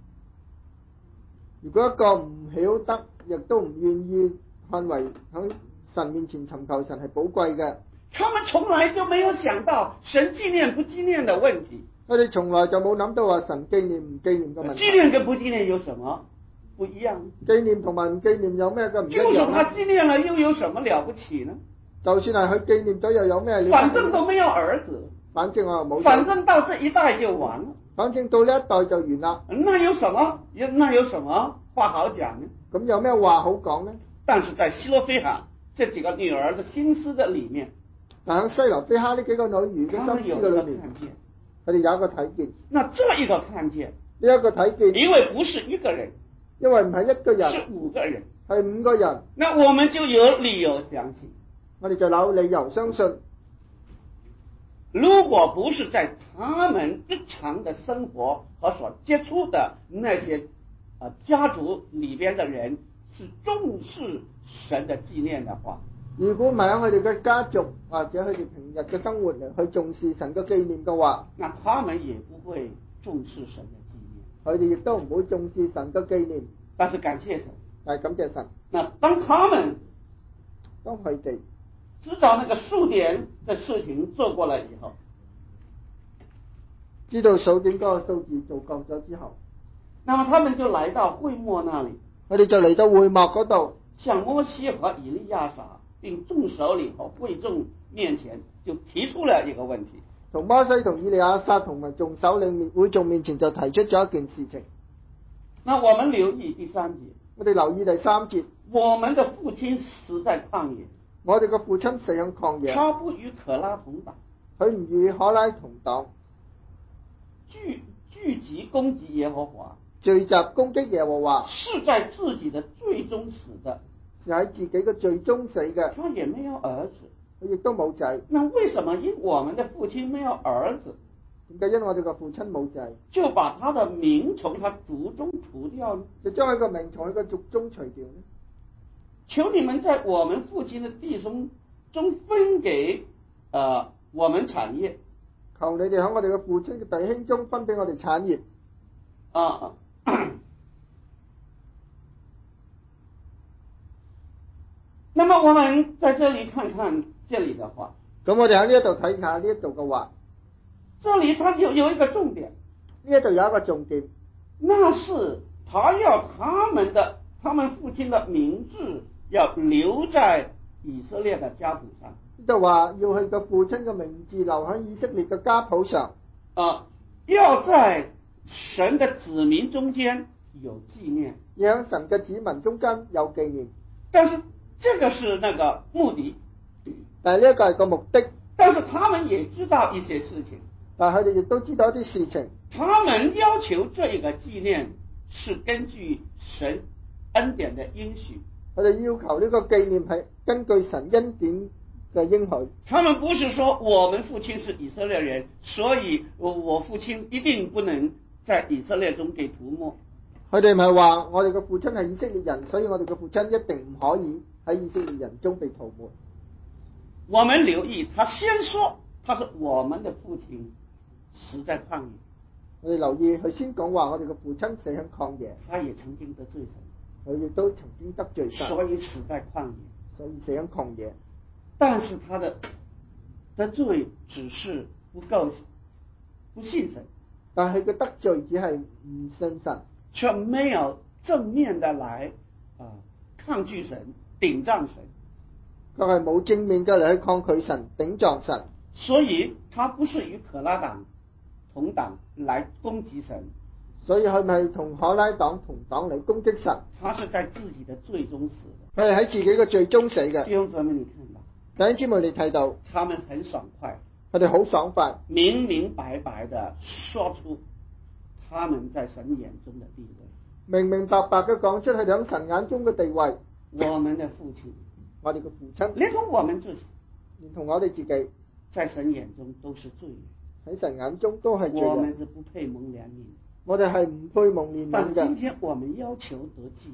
如果一個唔曉得，亦都唔願意看為喺神面前尋求神係寶貴嘅， 他們從來就沒有想到神紀念不紀念的問題。 佢哋從來就冇諗到話神紀念唔紀念嘅問題。 紀念跟不紀念有什麼不一樣？ 紀念同埋唔紀念有咩嘅唔一就是樣呢？ 他紀念了又有什麼了不起呢？ 就算係佢紀念咗，又有咩了不起？ 反正都沒有兒子， 反正我又冇。 反正到這一代就完了。 反正到呢一代就完啦。 那有什麼話好講呢？ 咁有咩話好講呢？ 但是在希羅非哈這幾個女兒的心思的裡面， 但喺西羅非哈呢幾個女兒嘅心思嘅裏面，佢哋有一個睇見。 那這一個看見， 呢一個睇見， 因為不是一個人， 因為唔係一個人， 是5個人， 係5個人。 那我們就有理由相信， 我哋就有理由相信， 如果不是在他們日常的生活和所接觸的那些家族裡邊的人是重視神的紀念的話， 如果唔係喺佢哋嘅家族或者佢哋平日嘅生活嚟去重視神嘅紀念嘅話， 那他們也不會重視神的紀念。 佢哋亦都唔會重視神嘅紀念。 但是感謝神， 但係感謝神， 那當他們當佢哋知道那個數點的事情做過了以後， 知道數點嗰個數字做夠咗之後， 那麼他們就來到會幕那裡， 佢哋就嚟到會幕嗰度， 向摩西和以利亞撒並眾首領和會眾面前就提出了一個問題。 同摩西同以利亞撒同埋眾首領會眾面前就提出咗一件事情。 那我們留意第3節， 我哋留意第3節， 我們的父親死在曠野， 我哋嘅父親死喺曠野， 他不與可拉同黨， 佢唔與可拉同黨， 聚集攻擊耶和華， 聚集攻擊耶和華， 是在自己的罪中死的， 是喺自己嘅罪中死嘅， 他也沒有兒子， 佢亦都冇仔。 那為什麼因我們的父親沒有兒子， 點解因我哋嘅父親冇仔， 就把他的名從他族中除掉呢？ 就將佢個名從佢個族中除掉呢？ 求你們在我們父親的弟兄中分給我們產業。 求你哋喺我哋嘅父親嘅弟兄中分俾我哋產業。 那麼我們在這裡看看這裡的話， 咁我哋喺呢一度睇下呢一度嘅話， 這裡它有一個重點， 呢一度有一個重點， 那是他要他們父親的名字要留在以色列的家譜上。 呢度話要佢個父親嘅名字留喺以色列嘅家譜上， 要在神的子民中間有紀念， 要喺神嘅子民中間有紀念。 但是這個是那個目的， 但係呢一個係個目的， 但是他們也知道一些事情， 但係佢哋亦都知道一啲事情。 他們要求這一個紀念是根據神恩典的應許， 佢哋要求呢個紀念係根據神恩典嘅應許。 他們不是說我們父親是以色列人，所以我父親一定不能在以色列中被塗抹。 佢哋唔係話我哋嘅父親係以色列人，所以我哋嘅父親一定唔可以喺以色列人中被塗抹。 我們留意，他先說他是我們的父親死在曠野。 我哋留意佢先講話，我哋嘅父親死喺曠野， 他也曾經得罪神， 佢亦都曾經得罪神， 所以死在曠野， 所以死喺曠野。 但是他的得罪只是不夠不信神， 但係佢得罪只係唔信神， 卻沒有正面的來抗拒神、頂撞神。 佢係冇正面嘅嚟去抗拒神、頂撞神， 所以他不是與可拉黨同黨來攻擊神， 所以佢咪同可拉黨同黨嚟攻擊神？ 他是在自己的罪中死的。 佢係喺自己嘅罪中死嘅。 弟兄姊妹，你看到？ 弟兄姊妹，你睇到？ 他們很爽快， 佢哋好爽快， 明明白白地說出他們在神眼中的地位， 明明白白嘅講出佢哋喺神眼中嘅地位。 我們的父親， 我哋嘅父親， 連同我們自己， 連同我哋自己， 在神眼中都是罪人， 喺神眼中都係罪人。 我們是不配蒙憐憫， 我哋係唔配蒙憐憫嘅。 但今天我們要求得紀念，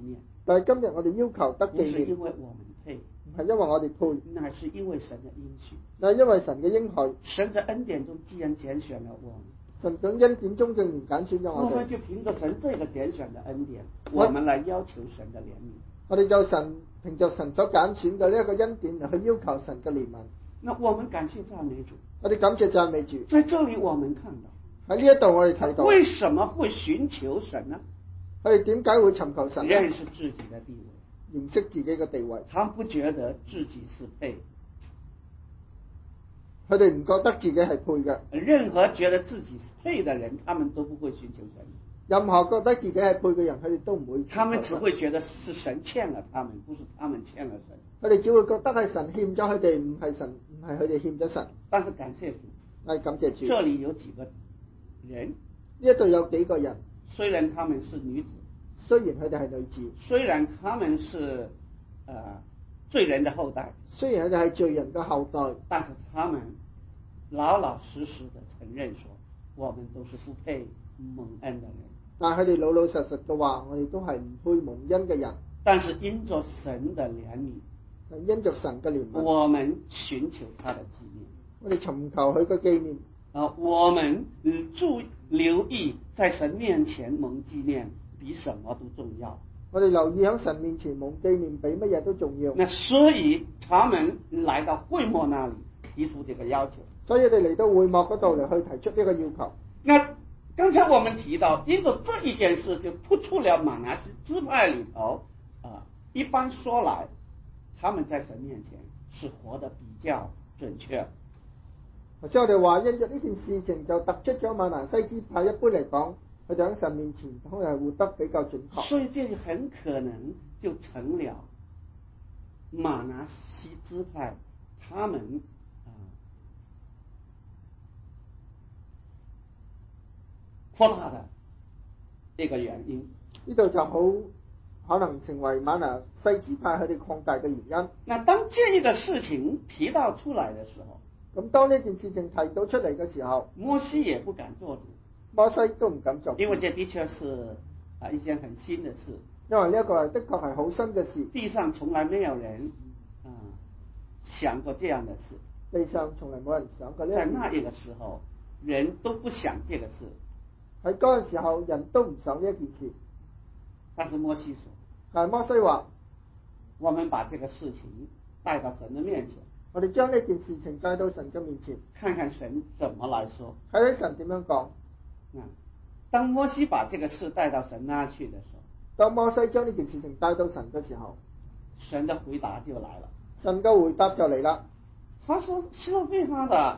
但係今日我哋要求得不是紀念， 因為我們配， 唔係因為我哋配， 乃是因為神的應許。 但係因為神嘅應許， 神在恩典中既然揀選了我們， 神喺恩典中竟然揀選咗我哋， 我們就憑着神這個揀選的恩典，我們來要求神的憐憫。 我哋就憑着神所揀選嘅呢一個恩典嚟去要求神嘅憐憫。 那我們感謝讚美主。 我哋感謝讚美主。 在這裡我們看到， 喺呢一度我哋睇到， 為什麼會尋求神呢？ 佢哋點解會尋求神呢？ 認識自己的地位， 認識自己嘅地位， 他不覺得自己是配。 佢哋唔覺得自己係配嘅。 任何覺得自己是配的人，他們都不會尋求神。 任何覺得自己係配嘅人，佢哋都唔會。 他們只會覺得是神欠了他們，不是他們欠了神。 佢哋只會覺得係神欠咗佢哋，唔係佢哋欠咗神。 但是感謝主， 係感謝主。 這裡有幾個人， 呢一度有幾個人， 雖然他們是女子， 雖然佢哋係女子， 雖然他們是罪人的後代， 雖然佢哋係罪人嘅後代， 但是他們老老實實的承認說，我們都是不配蒙恩的人。 但係佢哋老老實實嘅話，我哋都係唔配蒙恩嘅人。 但是因着神的憐憫， 因着神嘅憐憫， 我們尋求他的紀念。 我哋尋求佢嘅紀念。 我們留意在神面前蒙紀念，比什麼都重要。 我哋留意喺神面前蒙紀念，比乜嘢都重要。 那所以他們來到會幕那裡提出這個要求。 所以佢哋嚟到會幕嗰度嚟去提出呢個要求。 那剛才我們提到，因着這一件事就突出了馬拿西支派裡頭一般說來，他們在神面前是活得比較準確。 頭先我哋話因着呢件事情就突出咗馬拿西支派，一般嚟講，佢哋喺神面前可能係活得比較準確。 所以這就很可能就成了馬拿西支派他們擴大的這個原因。 呢度就好可能成為馬拿西支派佢哋擴大嘅原因。 那當這一個事情提到出來的時候， 咁當呢件事情提到出嚟嘅時候， 摩西也不敢做主， 摩西都唔敢做， 因為這的確是一件很新的事， 因為呢一個的確係好新嘅事， 地上從來沒有人想過這樣的事， 地上從來冇人想過呢樣嘢。 在那一個時候，人都不想這個事， 喺嗰陣時候人都唔想呢一件事， 但是摩西說， 但係摩西話， 我們把這個事情帶到神的面前， 我哋將呢件事情帶到神嘅面前， 看看神怎麼來說。 睇睇神點樣講。 當摩西把這個事帶到神那去的時候， 當摩西將呢件事情帶到神嘅時候， 神的回答就來了。 神嘅回答就嚟啦。 他說希羅非哈的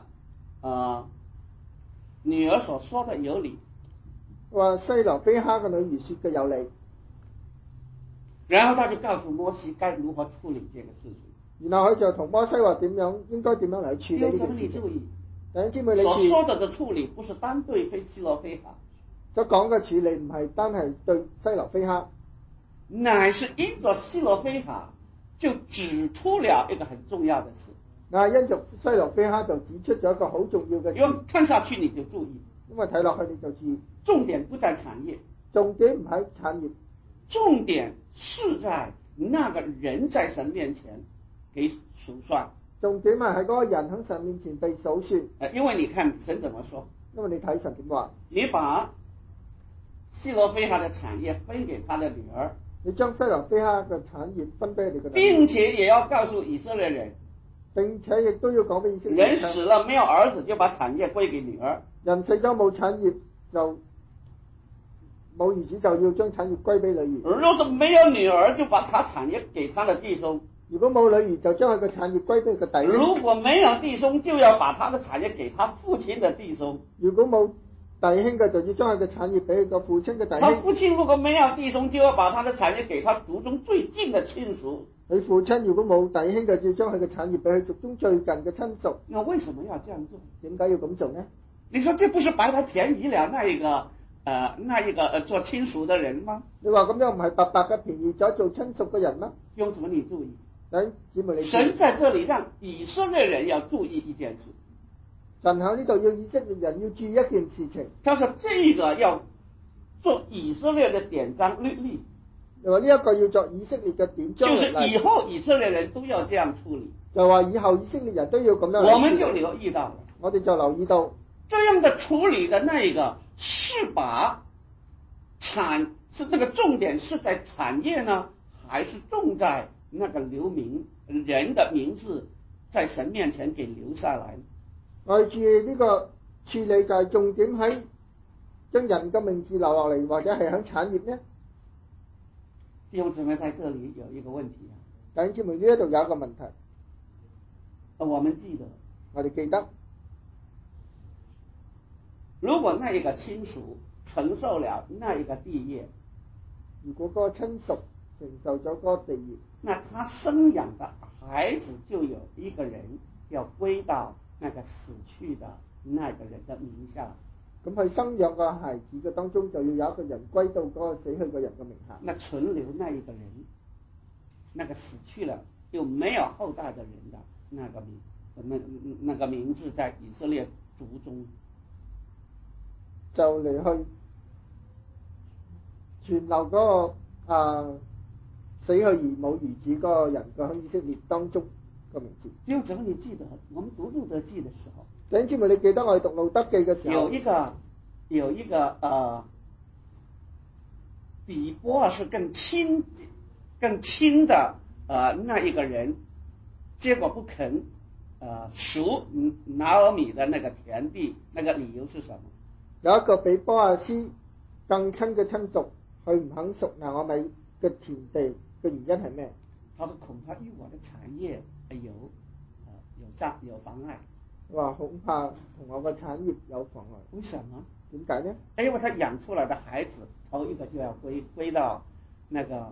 女兒所說的有理。 話西羅非哈嘅女兒說嘅有理。 然後他就告訴摩西該如何處理這個事情。 然後佢就同摩西話應該點樣嚟處理呢件事情。 你注意， 弟兄姊妹，你注意， 所說的處理不是單對希羅非哈， 所講嘅處理唔係單係對西羅非哈， 乃是因着希羅非哈就指出了一個很重要的事。 因着西羅非哈就指出咗一個好重要嘅事。 因為看下去你就注意， 因為睇落去你就注意， 重點不在產業， 重點唔喺產業， 重點是在那個人在神面前給數算。 重點係喺嗰個人喺神面前被數算。 因為你看神怎麼說， 因為你睇神點話， 你把希羅非哈的產業分給他的女兒， 你將西羅非哈嘅產業分俾你嘅女兒， 並且也要告訴以色列人， 並且亦都要講俾以色列人， 人死了沒有兒子就把產業歸給女兒， 人死咗冇產業就冇兒子，就要將產業歸俾女兒。 若是沒有女兒就把他產業給他的弟兄， 如果冇女兒就將佢嘅產業歸俾佢嘅弟兄。 如果沒有弟兄就要把他的產業給他父親的弟兄， 如果冇弟兄嘅就要將佢嘅產業俾佢個父親嘅弟他兄。 父親如果沒有弟兄就要把他的產業給他族中最近的親屬。 佢父親如果冇弟兄嘅，就要將佢嘅產業俾佢族中最近嘅親屬。 那為什麼要這樣做？ 點解要咁做呢？ 你說這不是白白便宜了那一個做親屬的人嗎？ 你話咁樣唔係白白嘅便宜咗做親屬嘅人嗎？ 用什麼你注意？ 神在這裏讓以色列人要注意一件事。 神喺呢度要以色列人要注意一件事情。 他說這個要做以色列的典章律例。 就話呢一個要作以色列嘅典章就是以嚟， 後以色列人都要這樣處理。 就話以後以色列人都要咁樣嚟我們就處理。 留意到了， 我哋就留意到這樣的處理的那一個是把是這個重點是在產業呢，還是重在那個留名人的名字在神面前給留下來？ 我哋注意呢個處理就係重點喺將人嘅名字留落嚟，或者係喺產業呢？ 弟兄姊妹，在這裡有一個問題啊， 弟兄姊妹，呢一度有一個問題， 我們記得， 我哋記得， 如果那一個親屬承受了那一個地業， 如果嗰個親屬承受咗嗰個地業， 那他生養的孩子就有一個人要歸到那個死去的那個人的名下。 咁佢生養個孩子嘅當中，就要有一個人歸到嗰個死去嘅人嘅名下。 那存留那一個人，那個死去了又沒有後代的人的那個名字，在以色列族中就嚟去存留嗰個死去而冇兒子嗰個人嘅喺以色列當中個名字。 因為怎麼你記得我們讀路德記的時候， 弟兄姊妹，你記得我哋讀路德記嘅時候， 有一個比波爾是更親的那一個人，結果不肯贖拿俄米的那個田地，那個理由是什麼？ 有一個比波亞斯更親嘅親屬，佢唔肯贖拿俄米嘅田地嘅原因係咩？ 他說恐怕與我的產業有妨礙。 話恐怕同我嘅產業有妨礙。 為什麼？ 點解呢？ 因為他養出來的孩子頭一個就要歸到那個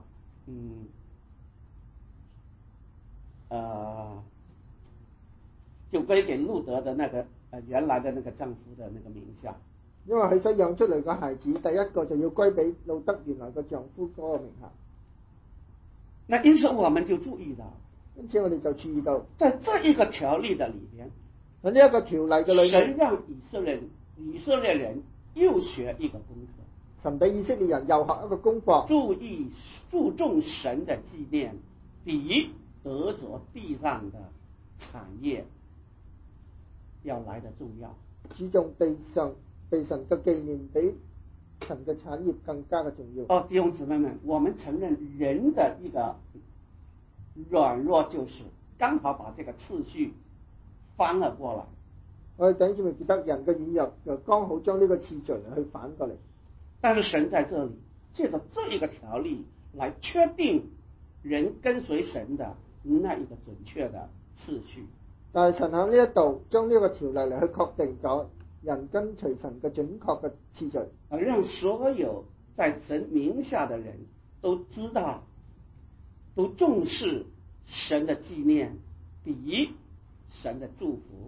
就歸給路德的那個原來的那個丈夫的那個名下。 因為佢所養出嚟嘅孩子，第一個就要歸俾路德原來嘅丈夫嗰個名下。 那因此我們就注意到， 因此我哋就注意到， 在這一個條例的裡邊， 喺呢一個條例嘅裏面， 神讓以色列人又學一個功課， 神俾以色列人又學一個功課， 注重神的紀念，比得着地上的產業要來得重要。 注重地上被神嘅紀念比神嘅產業更加嘅重要。 弟兄姊妹們，我們承認人的一個軟弱，就是剛好把這個次序翻了過來。 我哋弟兄姊妹記得人嘅軟弱，就剛好將呢個次序去反過嚟。 但是神在這裡借着這一個條例來確定人跟隨神的那一個準確的次序。 但係神喺呢一度將呢個條例嚟去確定咗人跟隨神嘅準確嘅次序， 讓所有在神名下的人都知道，都重視神的紀念比神的祝福，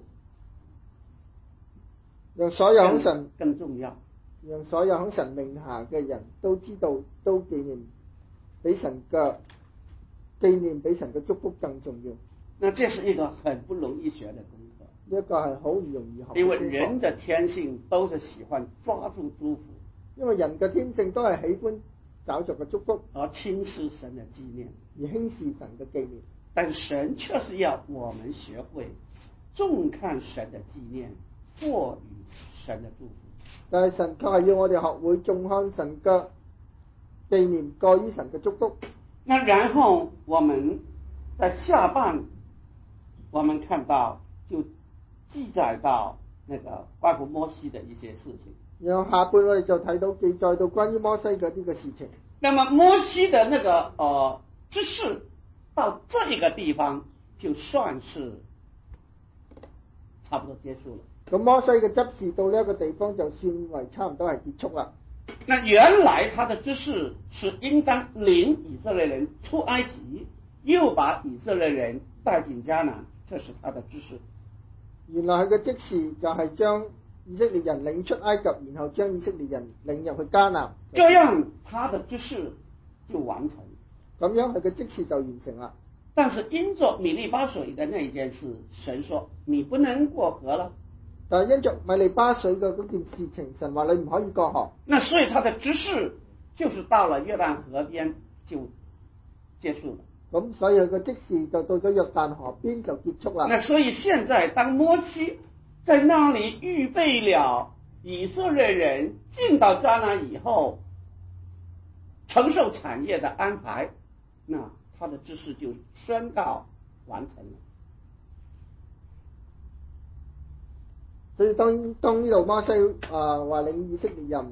讓所有喺神更重要， 讓所有喺神名下嘅人都知道，都紀念比神嘅祝福更重要。 那這是一個很不容易學的功課， 呢一個係好唔容易學。 因為人的天性都是喜歡抓住祝福， 因為人嘅天性都係喜歡找着嘅祝福， 而輕視神的紀念， 而輕視神嘅紀念。 但神卻是要我們學會重看神的紀念，過於神的祝福。 但係神卻係要我哋學會重看神嘅紀念，過於神嘅祝福。 那然後我們在下半，我們看到就記載到那個關乎摩西的一些事情。 然後下半我哋就睇到記載到關於摩西嘅呢個事情。 那麼摩西的那個知識到這一個地方就算是差不多結束了。 咁摩西嘅執事到呢一個地方就算為差唔多係結束啦。 那原來他的知識是應當領以色列人出埃及，又把以色列人帶進迦南，這是他的知識。 原來佢嘅職事就係將以色列人領出埃及，然後將以色列人領入去迦南， 這樣他的知識就完成。 咁樣佢嘅職事就完成啦。 但是因着米利巴水的那一件事，神說你不能過河了。 但係因着米利巴水嘅嗰件事情，神話你唔可以過河。 那所以他的知識就是到了約旦河邊， 就结束了。 咁所以佢個職事就到咗約旦河邊就結束啦。 那所以現在當摩西在那裡預備了以色列人進到迦南以後，承受產業的安排，那他的職事就宣告完成了。 所以當呢度摩西話領以色列人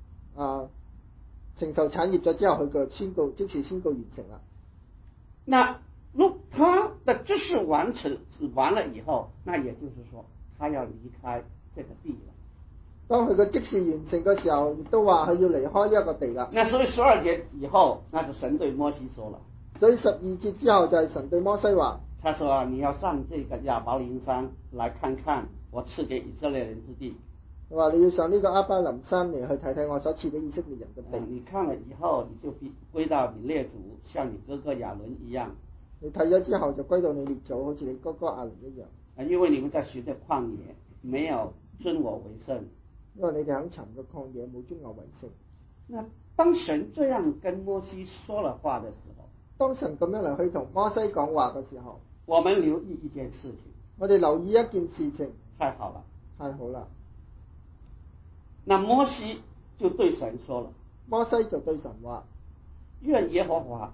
承受產業咗之後，佢就即時宣告完成啦。 那他的職事完了以後，那也就是說他要離開這個地了。 當佢個職事完成嘅時候，亦都話佢要離開呢一個地啦。 那所以12節以後，那是神對摩西說了。 所以12節之後就係神對摩西話， 他說你要上這個亞伯林山來看看我賜給以色列人之地。 佢話你要上呢個亞伯林山嚟去睇睇我所賜俾以色列人嘅地。 你看了以後，你就歸到你列祖，像你哥哥亞倫一樣。 你睇咗之後就歸到你列祖，好似你哥哥亞倫一樣。 因為你們在尋的曠野，沒有尊我為聖。 因為你哋喺尋嘅曠野冇尊我為聖。 那當神這樣跟摩西說了話的時候， 當神咁樣嚟去同摩西講話嘅時候， 我們留意一件事情。 我哋留意一件事情。 太好了， 太好啦。 那摩西就對神說了。 摩西就對神話： 願耶和華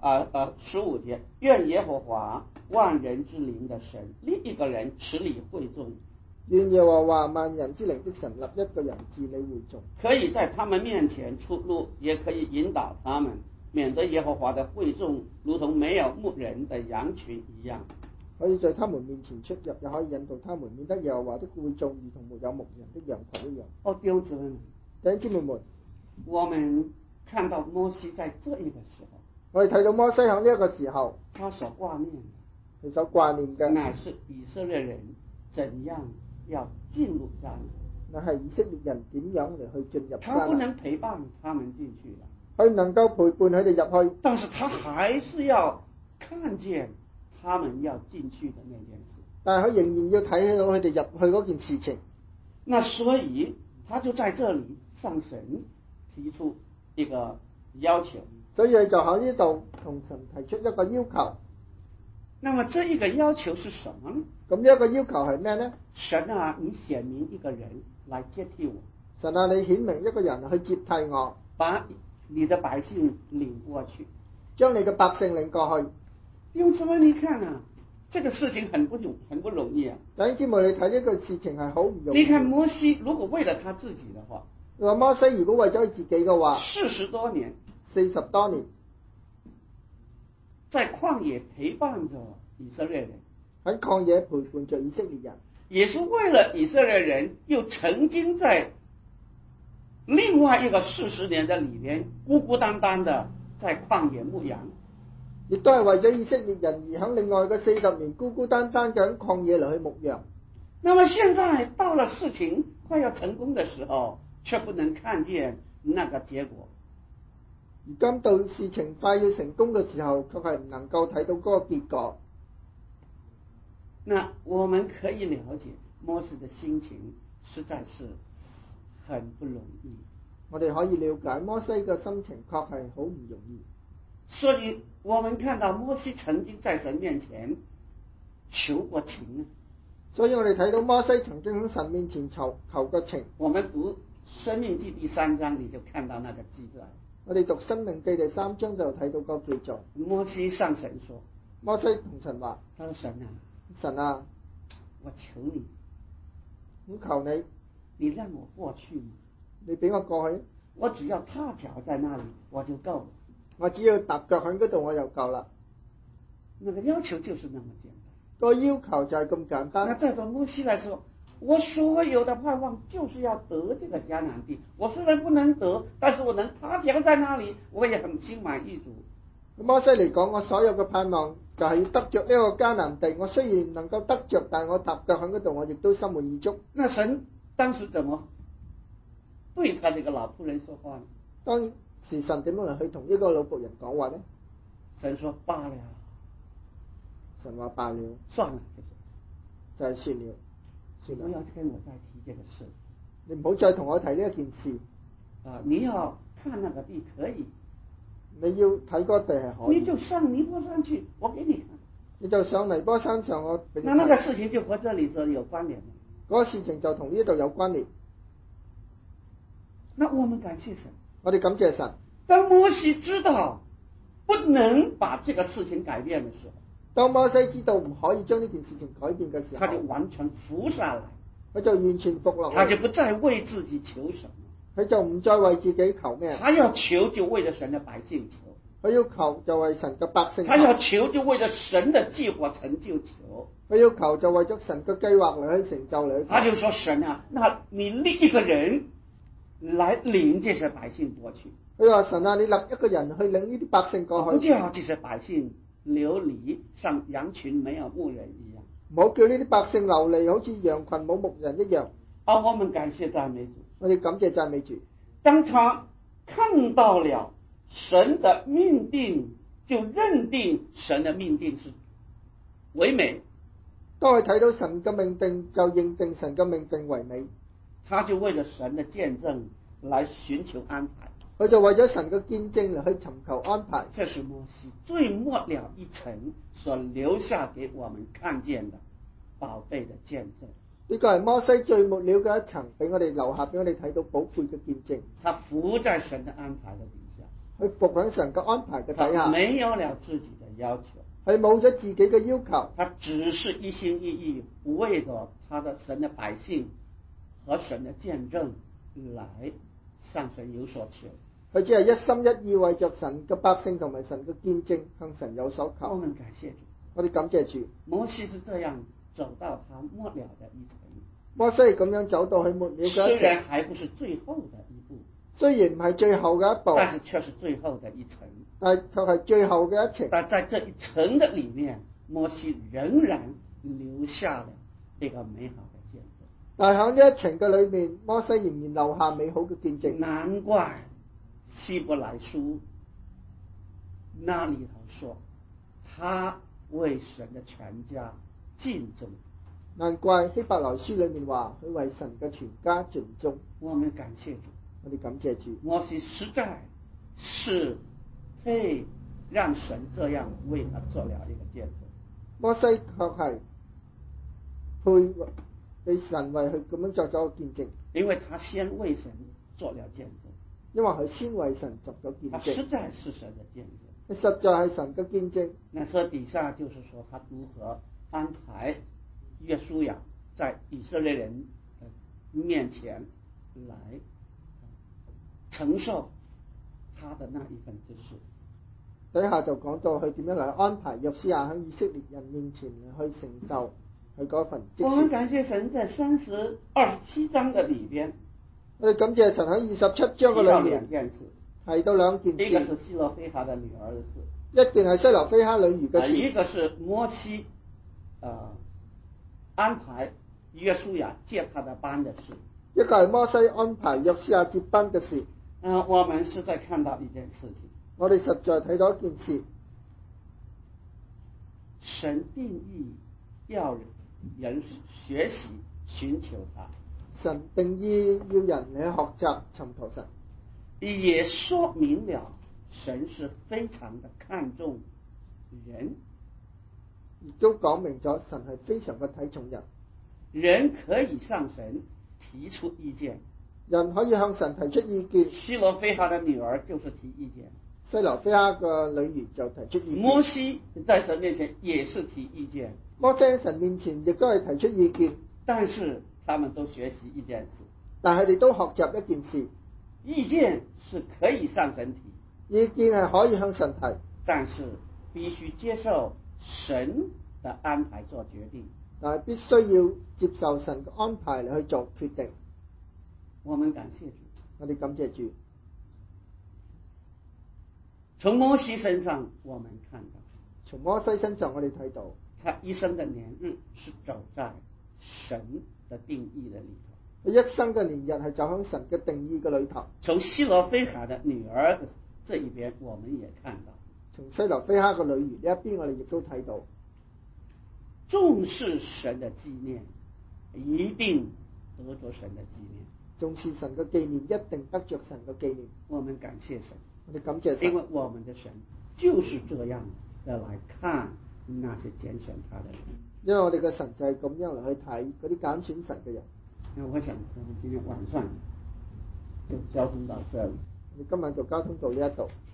15節，願耶和華萬人之靈的神立一個人持理會眾。 願耶和華萬人之靈的神立一個人治理會眾， 可以在他們面前出路，也可以引導他們，免得耶和華的會眾如同沒有牧人的羊群一樣。 可以在他們面前出入，也可以引導他們，免得耶和華的會眾如同沒有牧人的羊群一樣。 弟兄姊妹們， 弟兄姊妹們， 我們看到摩西在這一個時候， 我哋睇到摩西喺呢一個時候， 他所掛念的， 佢所掛念嘅乃是以色列人怎樣要進入迦南。 那係以色列人點樣嚟去進入迦南。 他不能陪伴他們進去了， 佢能夠陪伴佢哋入去， 但是他還是要看見他們要進去的那件事。 但係佢仍然要睇到佢哋入去嗰件事情。 那所以他就在這裡向神提出一個要求。 所以佢就喺呢度同神提出一個要求。 那麼這一個要求是什麼呢？ 咁呢一個要求係咩呢？ 神啊，你顯明一個人來接替我。 神啊，你顯明一個人去接替我， 把你的百姓領過去， 將你嘅百姓領過去。 弟兄姊妹，你看啊，這個事情很不容易啊。 弟兄姊妹，你睇呢個事情係好唔容易。 你看摩西如果為了他自己的話， 話摩西如果為咗佢自己嘅話 40多年 ，40多年在曠野陪伴着以色列人， 喺曠野陪伴着以色列人， 也是為了以色列人又曾經在另外一個40年的裡面孤孤單單的在曠野牧羊， 亦都係為咗以色列人而喺另外嘅40年孤孤單單嘅喺曠野嚟去牧羊。 那麼現在到了事情快要成功的時候，卻不能看見那個結果。 而今到事情快要成功嘅時候，卻係唔能夠睇到嗰個結果。 那我們可以了解摩西的心情實在是很不容易。 我哋可以了解摩西嘅心情確係好唔容易。 所以我們看到摩西曾經在神面前求過情。 所以我哋睇到摩西曾經喺神面前求過情。 我們讀申命記第3章，你就看到那個記載。 我哋讀申命記第3章就睇到個記載。 摩西向神說， 摩西同神話， 他說神啊， 神啊， 我求你， 我求你， 你讓我過去， 你俾我過去， 我只要踏腳在那裡我就夠了。 我只要踏腳喺嗰度我就夠啦。 那個要求就是那麼簡單。 個要求就係咁簡單。 那照着摩西來說，我所有的盼望就是要得這個迦南地。我雖然不能得，但是我能踏腳在那裡，我也很心滿意足。 摩西嚟講，我所有嘅盼望就係要得着呢個迦南地。我雖然能夠得着，但係我踏腳喺嗰度，我亦都心滿意足。 那神當時怎麼對他這個老僕人說話呢？ 當時神點樣嚟去同呢個老僕人講話呢？ 神說罷了。 神話罷了， 算了， 就係算了，算不要跟我再提這個事。 你唔好再同我提呢一件事。 你要看那個地可以， 你要睇嗰地係可以， 你就上尼泊山去，我給你看。 你就上尼波山上，我俾你那個睇。 事情就和這裡是有關聯的。 嗰個事情就同呢度有關聯。 那我們感謝神。 我哋感謝神。 當摩西知道不能把這個事情改變的時候， 當摩西知道唔可以將呢件事情改變嘅時候， 他就完全服下來， 佢就完全服落嚟， 他就不再為自己求什麼， 佢就唔再為自己求咩， 他要求就為了神的百姓求， 佢要求就為神嘅百姓求， 他要求就為了神的計劃成就求， 佢要求就為咗神嘅計劃嚟去成就嚟去求。 他就說神啊，那你立一個人來領這些百姓過去。 佢話神啊，你立一個人去領呢啲百姓過不去， 叫這些百姓流離，像羊群沒有牧人一樣。 唔好叫呢啲百姓流離，好似羊群冇牧人一樣。 我們感謝讚美主。 我哋感謝讚美主。 當他看到了神的命定，就認定神的命定是為美。 當佢睇到神嘅命定，就認定神嘅命定為美。 他就為了神的見證來尋求安排。 佢就為咗神嘅見證嚟去尋求安排。 這是摩西最末了一層所留下給我們看見的寶貝的見證。 呢個係摩西最末了嘅一層，俾我哋留下，俾我哋睇到寶貝嘅見證。 他服在神的安排的底下， 佢服喺神嘅安排嘅底下， 他沒有了自己的要求， 係冇咗自己嘅要求， 他只是一心一意為着他的神的百姓和神的見證來向神有所求。 佢只係一心一意為着神嘅百姓同埋神嘅見證向神有所求。 我們感謝主。 我哋感謝主。 摩西是這樣走到他末了的一程。 摩西咁樣走到去末了嘅一程， 雖然還不是最後的一步， 雖然唔係最後嘅一步， 但是卻是最後的一程。 但係卻係最後嘅一程。 但在這一程的裡面，摩西仍然留下了這個美好的見證。 但係喺呢一程嘅裏面，摩西仍然留下美好嘅見證。 難怪希伯來書那裡頭說，他為神的全家盡忠。 難怪希伯來書裏面話佢為神嘅全家盡忠。 我們感謝主。 我哋感謝主。 摩西實在是配讓神這樣為他做了一個見證。 摩西確係配俾神為佢咁樣作咗個見證， 因為他先為神做了見證。 因為佢先為神作咗見他證， 實在是神的見證。 佢實在係神嘅見證。 那這底下就是說他如何安排約書亞在以色列人面前來承受他的那一份之事。 底下就講到佢點樣嚟安排約書亞喺以色列人面前去成就佢嗰份職事。 我們感謝神在27章的裡邊， 我哋感謝神喺27章嘅裏面兩件事， 提到兩件事， 一個是希羅非哈的女兒的事， 一件係西羅非哈女兒嘅事， 一個是摩西安排約書亞接他的班的事， 一個係摩西安排約書亞接班嘅事。 我們實在看到一件事情， 我哋實在睇到一件事， 神定義要人學習尋求他， 神定義要人嚟學習尋求神， 也說明了神是非常的看重人， 亦都講明咗神係非常嘅睇重人， 人可以向神提出意見， 人可以向神提出意見。 希羅非哈的女兒就是提意見， 西羅非哈嘅女兒就提出意見。 摩西在神面前也是提意見， 摩西喺神面前亦都係提出意見， 但是他們都學習一件事， 但係佢哋都學習一件事， 意見是可以向神提， 意見係可以向神提， 但是必須接受神的安排做決定， 但係必須要接受神嘅安排嚟去做決定。 我們感謝主， 我哋感謝主。 從摩西身上我們看到， 從摩西身上我哋睇到， 他一生的年日是走在神的定義的裡頭， 佢一生嘅年日係走向神嘅定義嘅裡頭。 從希羅非哈的女兒的這一邊我們也看到， 從西羅非哈嘅女兒呢一邊我哋亦都睇到， 重視神的紀念，一定得着神的紀念。 重視神嘅紀念，一定得着神嘅紀念。 我們感謝神。 我哋感謝神， 因為我們的神就是這樣的來看那些揀選他的人。 因為我哋嘅神就係咁樣嚟去睇嗰啲揀選神嘅人。 那我想我們今天晚上就交通到這裡。 我哋今晚就交通到呢一度。